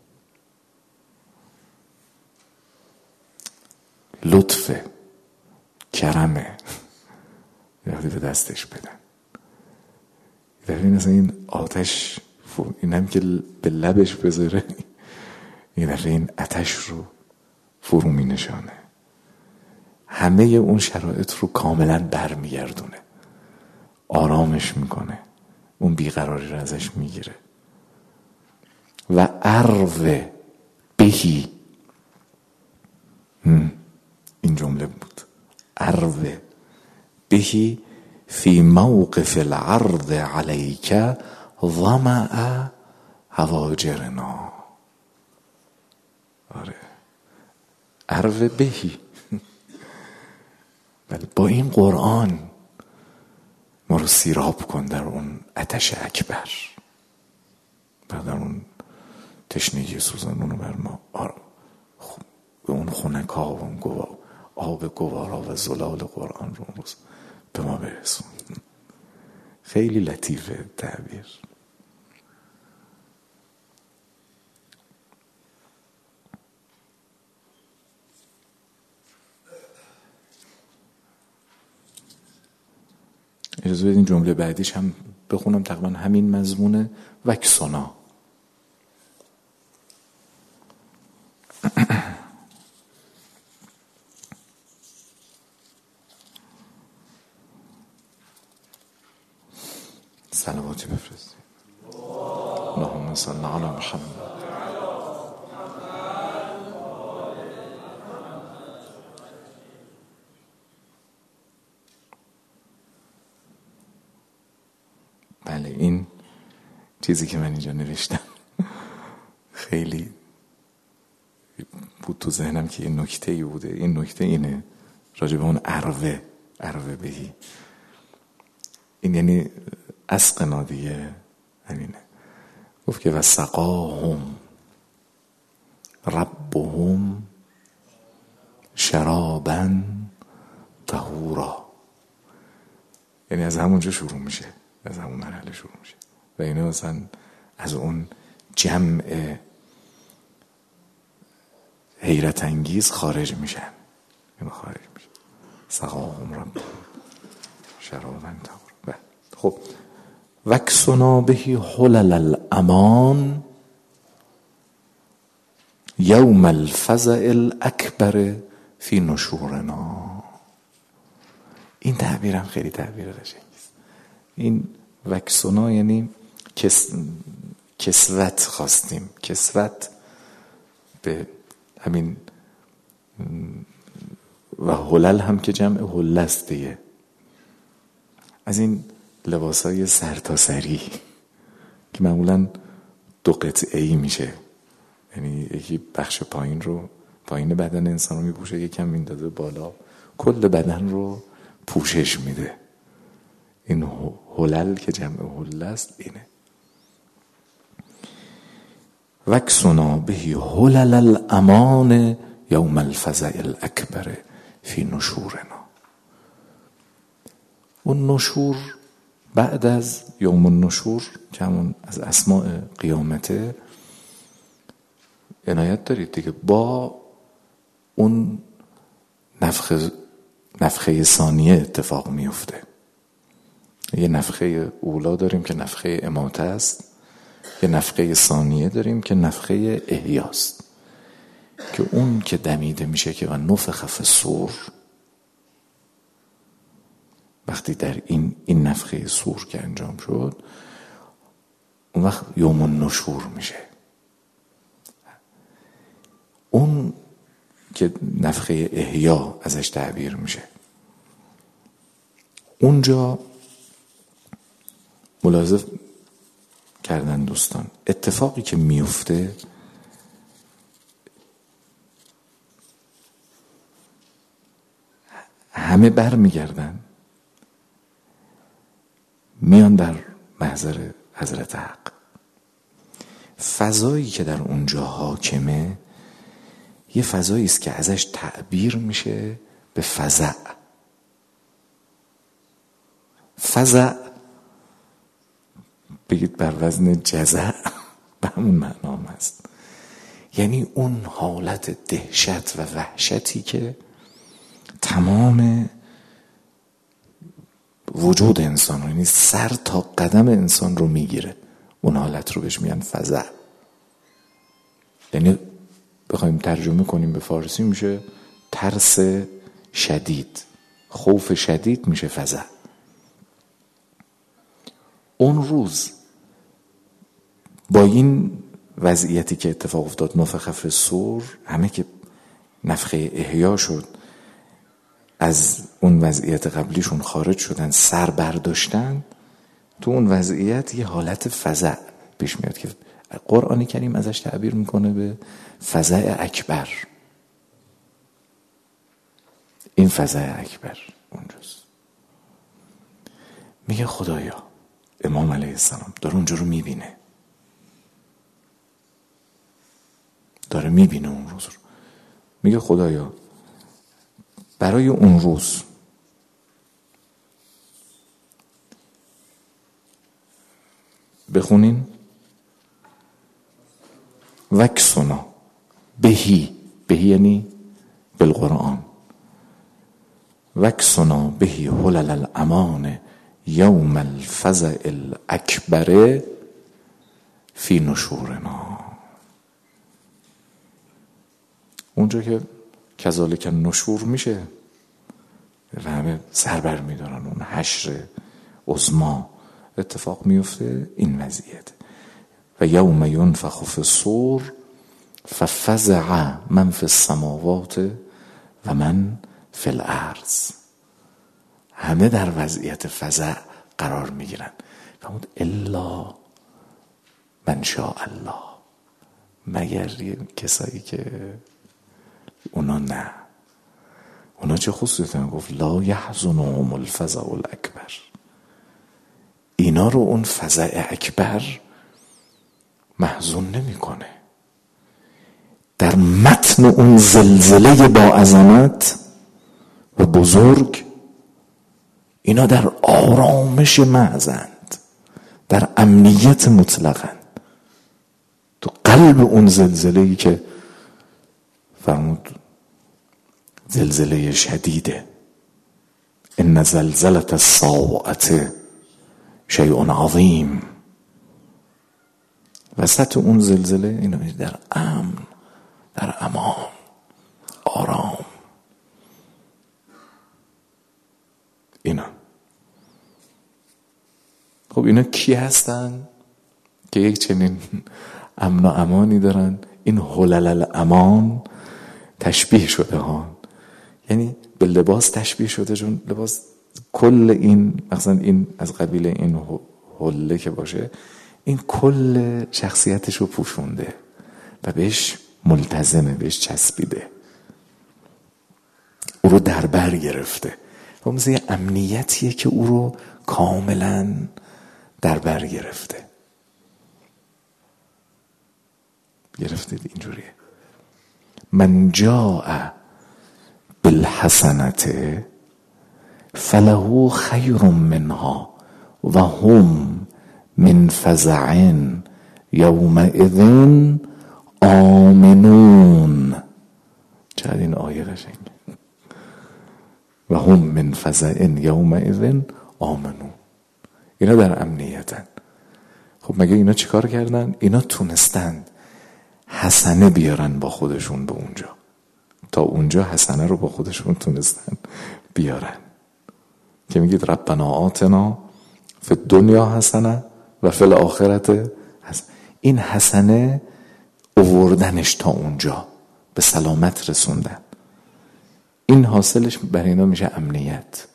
لطف کرمه. وقتی به دستش بدن دفعه این آتش اینم که به لبش بذاره، این دفعه این آتش رو فرو می نشانه، همه اون شرایط رو کاملا برمیگردونه، آرامش میکنه، اون بیقراری رو ازش میگیره. و ارو بهی، این جمله بود، ارو بهی فی موقف العرض علیک ظمأ هواجرنا. آره، ارو بهی، بله، با این قرآن ما رو سیراب کن در اون آتش اکبر، در اون تشنگی سوزان، اونو بر ما به اون خنکا و اون آب گوارا و زلال قرآن رو امروز به ما برسون. خیلی لطیفه تعبیر. اجازه بدین جمله بعدیش هم بخونم، تقریبا همین مضمونه. وکسونا، صلواتی بفرستید. اللهم صل علی محمد. بله، این چیزی که من اینجا نوشتم خیلی بود تو ذهنم که این نکته‌ای بوده. این نکته اینه راجع به اون عروه بهی این یعنی اسقنا دیگه، همینه. گفت که و سقاهم ربهم شرابا طهورا، یعنی از همونجا شروع میشه، از همون مرحله شروع میشه و اینه مثلا از اون جمع حیرت انگیز خارج میشن، اینو خارج میشه. سقاهم ربهم شرابا طهورا. خب وکسنا بهی حلل الامان یوم الفزع الاکبر فی نشورنا. این تعبیرم خیلی تعبیر قشنگیست. این وکسنا یعنی کسوت خواستیم، کسوت به همین، و حلل هم که جمع حله است دیگه، از این لباسای سرتاسری که معمولا 2 قطعه‌ای میشه، یعنی یکی بخش پایین بدن انسان رو میپوشه، یکم میندازه بالا، کل بدن رو پوشش میده. این حلل که جمع حله است اینه. وکسنا بهی حلل الامان یوم الفزع الاکبر فی نشورنا. اون نشور بعد از یوم النشور که همون از اسماء قیامته، عنایت دارید دیگه، با اون نفخه ثانیه اتفاق میفته. یه نفخه اولا داریم که نفخه اماته است، یه نفخه ثانیه داریم که نفخه احیاست، که اون که دمیده میشه که و نفخ فی الصور، وقتی در این نفخه صور که انجام شد، اون وقت یوم النشور میشه. اون که نفخه احیا ازش تعبیر میشه، اونجا ملاحظه کردن دوستان، اتفاقی که میفته همه بر میگردن میان در محضر حضرت حق. فضایی که در اونجا حاکمه یه فضایی است که ازش تعبیر میشه به فزع. فزع بگید بر وزن جزع، به همون معنا هست. یعنی اون حالت دهشت و وحشتی که تمام وجود انسان رو، یعنی سر تا قدم انسان رو میگیره، اون حالت رو بهش میگن فزع. یعنی بخوایم ترجمه کنیم به فارسی میشه ترس شدید، خوف شدید میشه فزع. اون روز با این وضعیتی که اتفاق افتاد، نفخ فی الصور، همه که نفخه احیا شد، از اون وضعیت قبلیشون خارج شدن، سر برداشتن، تو اون وضعیت یه حالت فزع پیش میاد که قرآن کریم ازش تعبیر میکنه به فزع اکبر. این فزع اکبر اونجاست. میگه خدایا، امام علیه السلام داره اونجا رو میبینه، داره میبینه اون روز رو. میگه خدایا برای اون روز بخونین وکسنا بهی یعنی بالقرآن، وکسنا بهی حلل الامان یوم الفزع الاکبر فی نشورنا. اونجا که کذالک نشور میشه و همه سربر میدارن، اون حشر عظما اتفاق میفته، این وضعیت. و یوم ینفخ فی الصور ففزع من فی السماوات و من فی الارض. همه در وضعیت فزع قرار میگیرن. فرمود الا من شاء الله، مگر کسایی که اونا نه، اونا چه خصوصیتی؟ گفت لا یحزنهم الفزع الاکبر، اینا رو اون فزع اکبر محزون نمیکنه. در متن اون زلزله با عظمت و بزرگ اینا در آرامش محضند، در امنیت مطلقند. تو قلب اون زلزله‌ای که فرمود زلزله شدیده، ان زلزله الساعة شیء عظیم، وسط اون زلزله اینا در امن، در امان، آرام. اینا خب اینا کی هستن که یک چنین امن و امانی دارن؟ این حلل الامان تشبیه شده ها، یعنی به لباس تشبیه شده، چون لباس کل این مثلا این از قبیل این حله که باشه، این کل شخصیتش رو پوشونده و بهش ملتزمه، بهش چسبیده، او رو در بر گرفته. و مثل یه امنیتیه که او رو کاملا در بر گرفته. گرفتید؟ اینجوریه. من جاء بالحسنة فله خیر منها و هم من فزع یومئذ آمنون. چقدر این آیه قشنگه. و هم من فزع یومئذ آمنون. اینا در امنیتن. خب مگه اینا چیکار کردن؟ اینا تونستن حسنه بیارن با خودشون به اونجا. تا اونجا حسنه رو با خودشون تونستن بیارن که میگید ربنا آتنا فی الدنیا حسنه و فی الاخرت حسنه. این حسنه اووردنش تا اونجا، به سلامت رسوندن. این حاصلش برای اینا میشه امنیت.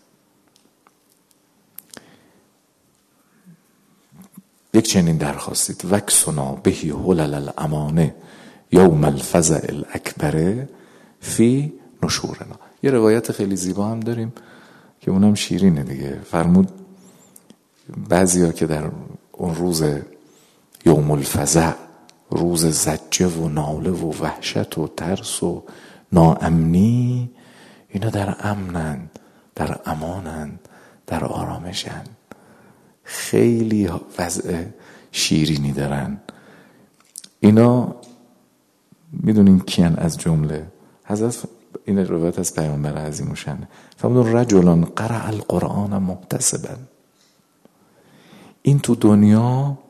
یک چنین درخواستید وکسنا بهی حلل الامانه یوم الفزع الاکبر فی نشورنا. یه روایت خیلی زیبا هم داریم که اونم شیرینه دیگه. فرمود بعضیا که در اون روز یوم الفزع، روز زجه و ناله و وحشت و ترس و ناامنی، اینا در امنن، در امانن، در آرامشن. خیلی وضع شیرینی دارن. اینا میدونین کیان؟ از جمله حضرت، این روایت از پیامبر عظیم الشأن فرمود رجل قرأ القرآن محتسبا. این تو دنیا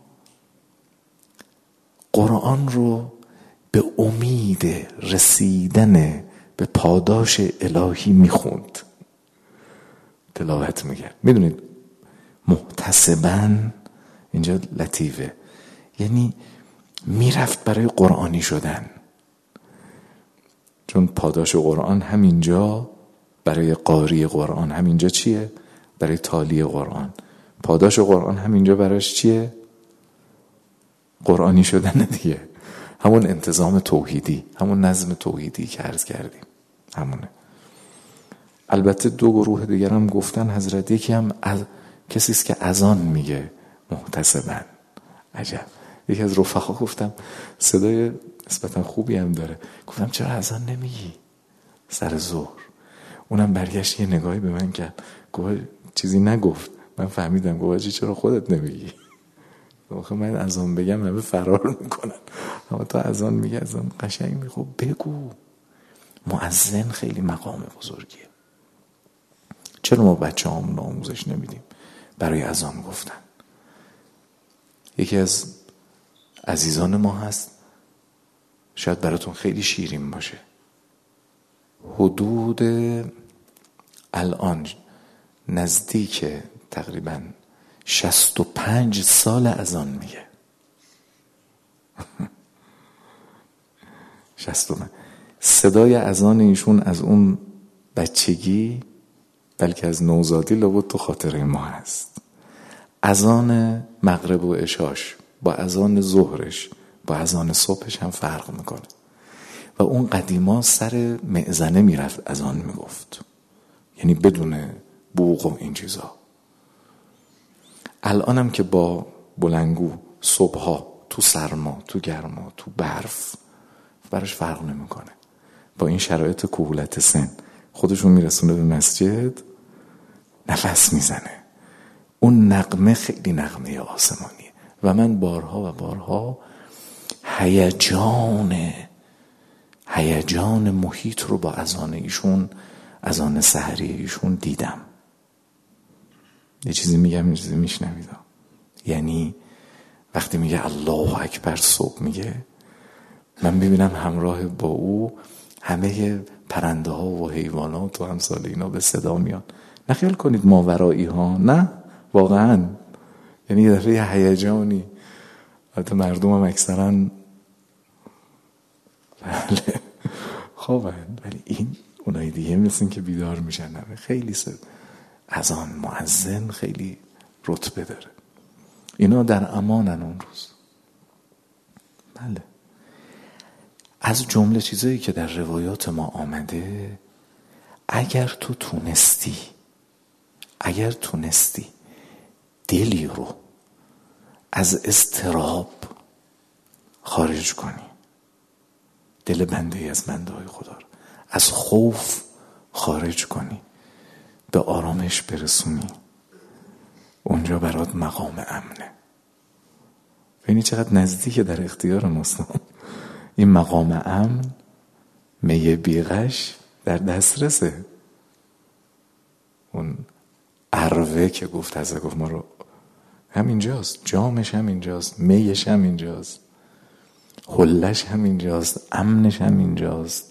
قرآن رو به امید رسیدن به پاداش الهی میخوند، تلاوت میکرد. میدونید محتسبا اینجا لطیفه، یعنی میرفت برای قرآنی شدن. چون پاداش قرآن همینجا برای قاری قرآن، همینجا چیه؟ برای تالی قرآن. پاداش قرآن همینجا برایش چیه؟ قرآنی شدن دیگه. همون انتظام توحیدی، همون نظم توحیدی که عرض کردیم همونه. البته دو گروه دیگر هم گفتن حضرت، یکی هم کسیست که اذان میگه محتسبن. عجب. یکی از رفقا گفتم صدای نسبتا خوبی هم داره، گفتم چرا اذان نمیگی سر ظهر؟ اونم برگشت یه نگاهی به من کرد، گفت چیزی نگفت. من فهمیدم، گفت چرا خودت نمیگی؟ آخه من اذان بگم همه فرار میکنن، اما تا اذان میگه اذان قشنگ میگه. خب بگو. مؤذن خیلی مقام بزرگیه. چرا ما بچه همون آموزش نمیدیم برای اذان گفتن؟ یکی از عزیزان ما هست، شاید براتون خیلی شیرین باشه. حدود الان نزدیک تقریبا 65 سال اذان میگه. 65. صدای اذان ایشون از اون بچگی بلکه از نوزادی لابد تو خاطره ما هست. اذان مغرب و عشاش با اذان ظهرش با اذان صبحش هم فرق میکنه. و اون قدیما سر مئذنه میرفت اذان میگفت، یعنی بدون بوق و این چیزا. الانم که با بلنگو صبحها تو سرما، تو گرما، تو برف، براش فرق نمیکنه. با این شرایط کهولت سن خودشون میرسونه به مسجد، نفس میزنه. اون نغمه خیلی نغمه آسمانیه و من بارها و بارها هیجان محیط رو با اذان ایشون، اذان سحری ایشون دیدم. یه چیزی میگم، یه چیزی میشنوید. یعنی وقتی میگه الله اکبر صبح میگه، من ببینم همراه با او همه پرنده ها و حیوانات و همسال اینا به صدا میاد. نخیال کنید ماورایی ها، نه واقعا. یعنی یه دفعه یه هیجانی، البته مردم هم اکثرا بله خوابن، ولی این اونای دیگه مثل این که بیدار میشن. خیلی اذان مؤذن خیلی رتبه داره. اینا در امانن اون روز. بله. از جمله چیزایی که در روایات ما آمده، اگر تونستی دلی رو از اضطراب خارج کنی، دل بنده از بنده های خدا رو از خوف خارج کنی، به آرامش برسونی، اونجا برات مقام امنه. ببینی چقدر نزدیکه، در اختیار ماست این مقام امن. می بیغش در دسترسه. اون عروه که گفت ما رو همینجاست، جامش همینجاست، میش همینجاست، حلش همینجاست، امنش همینجاست.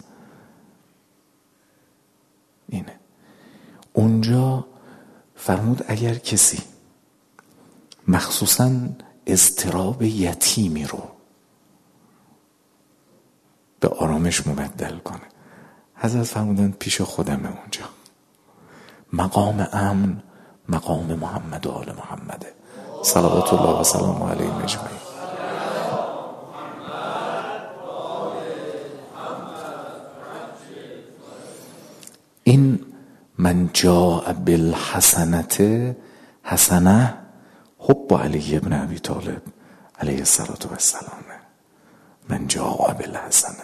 اینه. اونجا فرمود اگر کسی مخصوصاً اضطراب یتیمی رو به آرامش مبدل کنه، حضرت فرمودن پیش خودمه اونجا مقام امن، مقام محمد و آل محمده صلوات الله و سلام علیهم اجمعین. این من جاء بالحسنة حسنه حب علی ابن ابی طالب علیه الصلاة و السلام. من جاء بالحسنة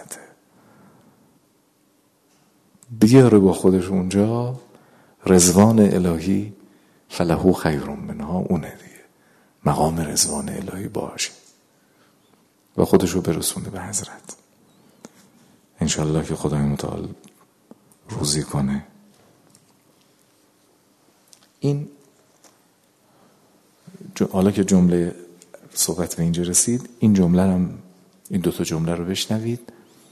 بیاره با خودش اونجا رضوان الهی، فله خیر منها، اونه دیگه مقام رضوان الهی باشه و خودشو برسونه به حضرت. انشالله که خدای متعال روزی کنه. این حالا که جمله صحبت به اینجا رسید، این دوتا جمله رو بشنوید.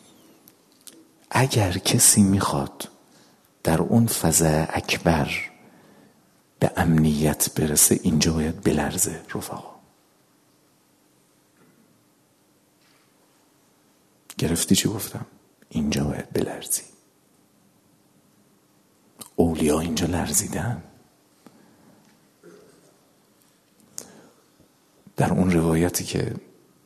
اگر کسی میخواد در اون فضا اکبر به امنیت برسه، اینجا باید بلرزه رفقا. گرفتی چی گفتم؟ اینجا باید بلرزی. اولیا اینجا لرزیدن. در اون روایتی که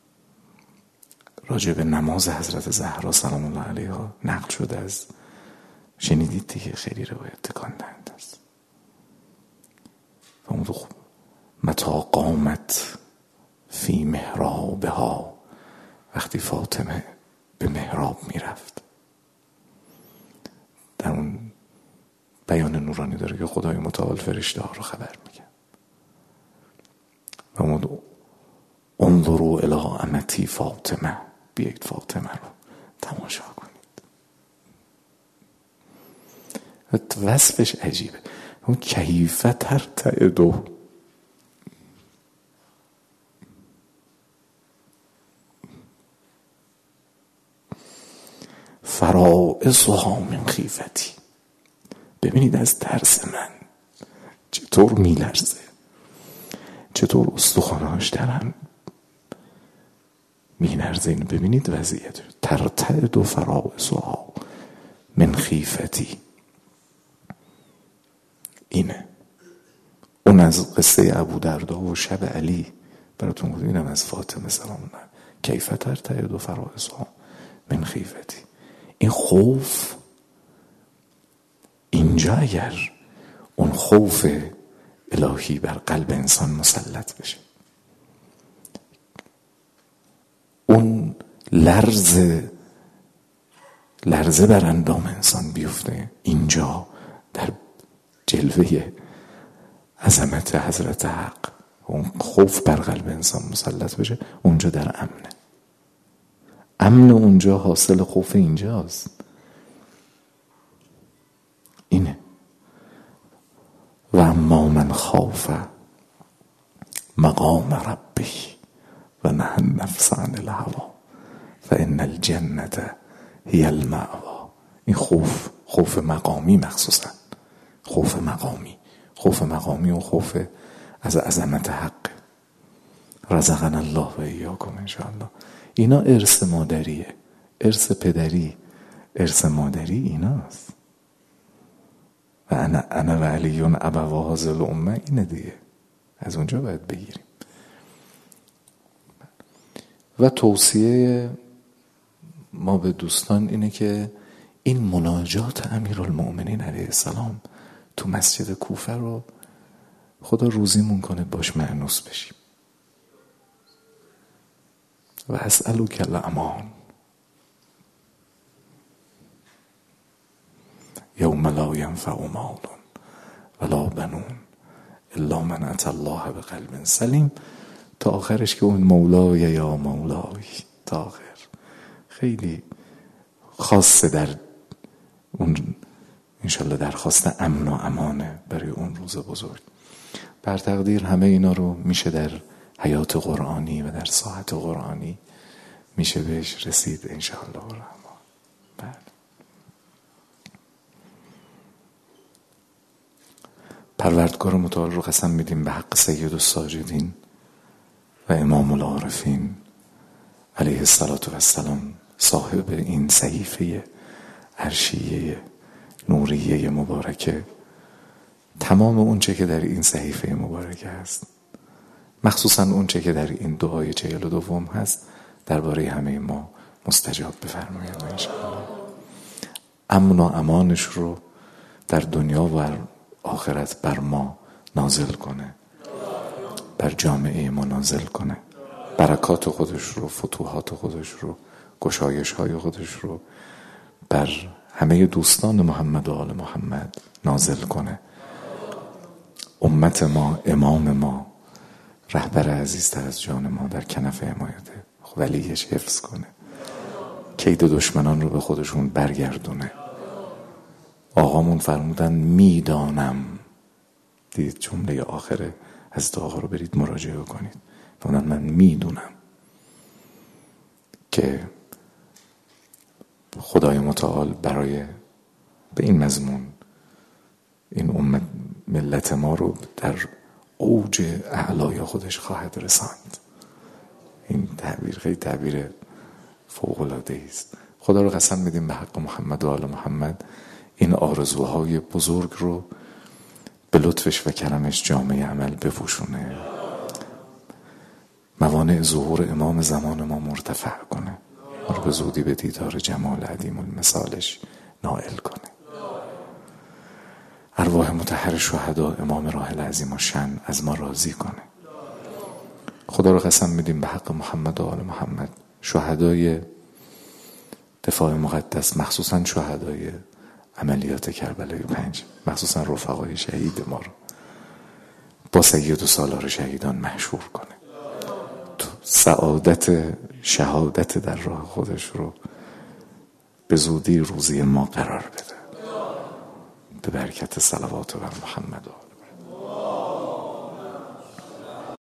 راجع به نماز حضرت زهرا سلام الله علیها نقل شده، از شنیدید دیگه، خیلی روایت تکان دهنده است. و اون خوب متا قامت فی محرابها، وقتی فاطمه به محراب میرفت. در اون بیان نورانی داره که خدای متعال فرشته ها رو خبر میگه و اون انظروا الی امتی فاطمه، بیایید فاطمه رو تماشا کنید. وصفش عجیبه. اون کیف ترتعدو، فرائصها من خیفتی. ببینید از ترس من چطور میلرزه، چطور استخوانهاش درم میلرزه. اینو ببینید وضعیت. ترتعد فرائصها من خیفتی. اینه. اون از قصه ابودردا و شب علی براتون گفتم. اینم از فاطمه سلام الله کیف ترتعد فرائصها من خیفتی. این خوف اینجا، اگر اون خوف الهی بر قلب انسان مسلط بشه، اون لرزه بر اندام انسان بیفته. اینجا در جلوه عظمت حضرت حق اون خوف بر قلب انسان مسلط بشه، اونجا در امنه. امن اونجا حاصل خوف اینجاست. اینه. و اما من خاف مقام ربی و نهى النفس عن الهوى فان الجنة هی المأوى. این خوف مقامی، مخصوصا خوف مقامی و خوف از عظمت حق. رزقنا الله و ایاکم انشاءالله. اینا ارث مادریه، ارث پدری، ارث مادری ایناست. و انا و علیون ابواه هذه الامه، اینه دیگه، از اونجا باید بگیریم. و توصیه ما به دوستان اینه که این مناجات امیرالمؤمنین علیه السلام تو مسجد کوفه رو خدا روزیمون کنه باش مأنوس بشیم. و اسألک الامان یوم لا ینفع مال ولا بنون الا من اتى الله بقلب سلیم، تا آخرش که اون مولای یا مولای تا آخر. خیلی خاصه در اون انشالله درخواست امن و امانه برای اون روز بزرگ. بر تقدیر همه اینا رو میشه در حیات قرآنی و در ساعت قرآنی میشه بهش رسید انشاءالله الرحمن. بله. پروردگار متعال رو قسم میدیم به حق سید الساجدین و امام العارفین علیه السلام، صاحب این صحیفه عرشیه نوریه مبارکه، تمام اون چه که در این صحیفه مبارکه هست، مخصوصا اون چه که در این دعای 42 هست، درباره همه ما مستجاب بفرمایید انشاءالله. امن و امانش رو در دنیا و آخرت بر ما نازل کنه، بر جامعه ما نازل کنه، برکات خودش رو، فتوحات خودش رو، گشایش های خودش رو بر همه دوستان محمد و آل محمد نازل کنه. امت ما، امام ما، رهبر عزیزتر از جان ما در کنف حمایت ولیش حفظ کنه، کید دشمنان رو به خودشون برگردونه. آقامون فرمودن میدانم، دید جمله آخره از آقا رو برید مراجعه کنید، فرمودن من میدونم که خدای متعال برای به این مضمون این امت ملت ما رو در اوج اعلای خودش خواهد رساند. این تعبیر خیلی تعبیر فوق‌العاده است. خدا رو قسم میدیم به حق محمد و آل محمد این آرزوهای بزرگ رو به لطفش و کرمش جامعه عمل بپوشونه، موانع ظهور امام زمان ما مرتفع کنه، ما رو به زودی به دیدار جمال عدیم المثالش نائل کنه. ارواح مطهر شهدا امام راحل عظیم الشأن از ما راضی کنه. خدا رو قسم میدیم به حق محمد و آل محمد شهدای دفاع مقدس، مخصوصا شهدای عملیات کربلای 5، مخصوصا رفقای شهید ما رو با سید و سالار شهیدان محشور کنه، تو سعادت شهادت در راه خودش رو به زودی روزی ما قرار بده، به برکت صلوات بر محمد.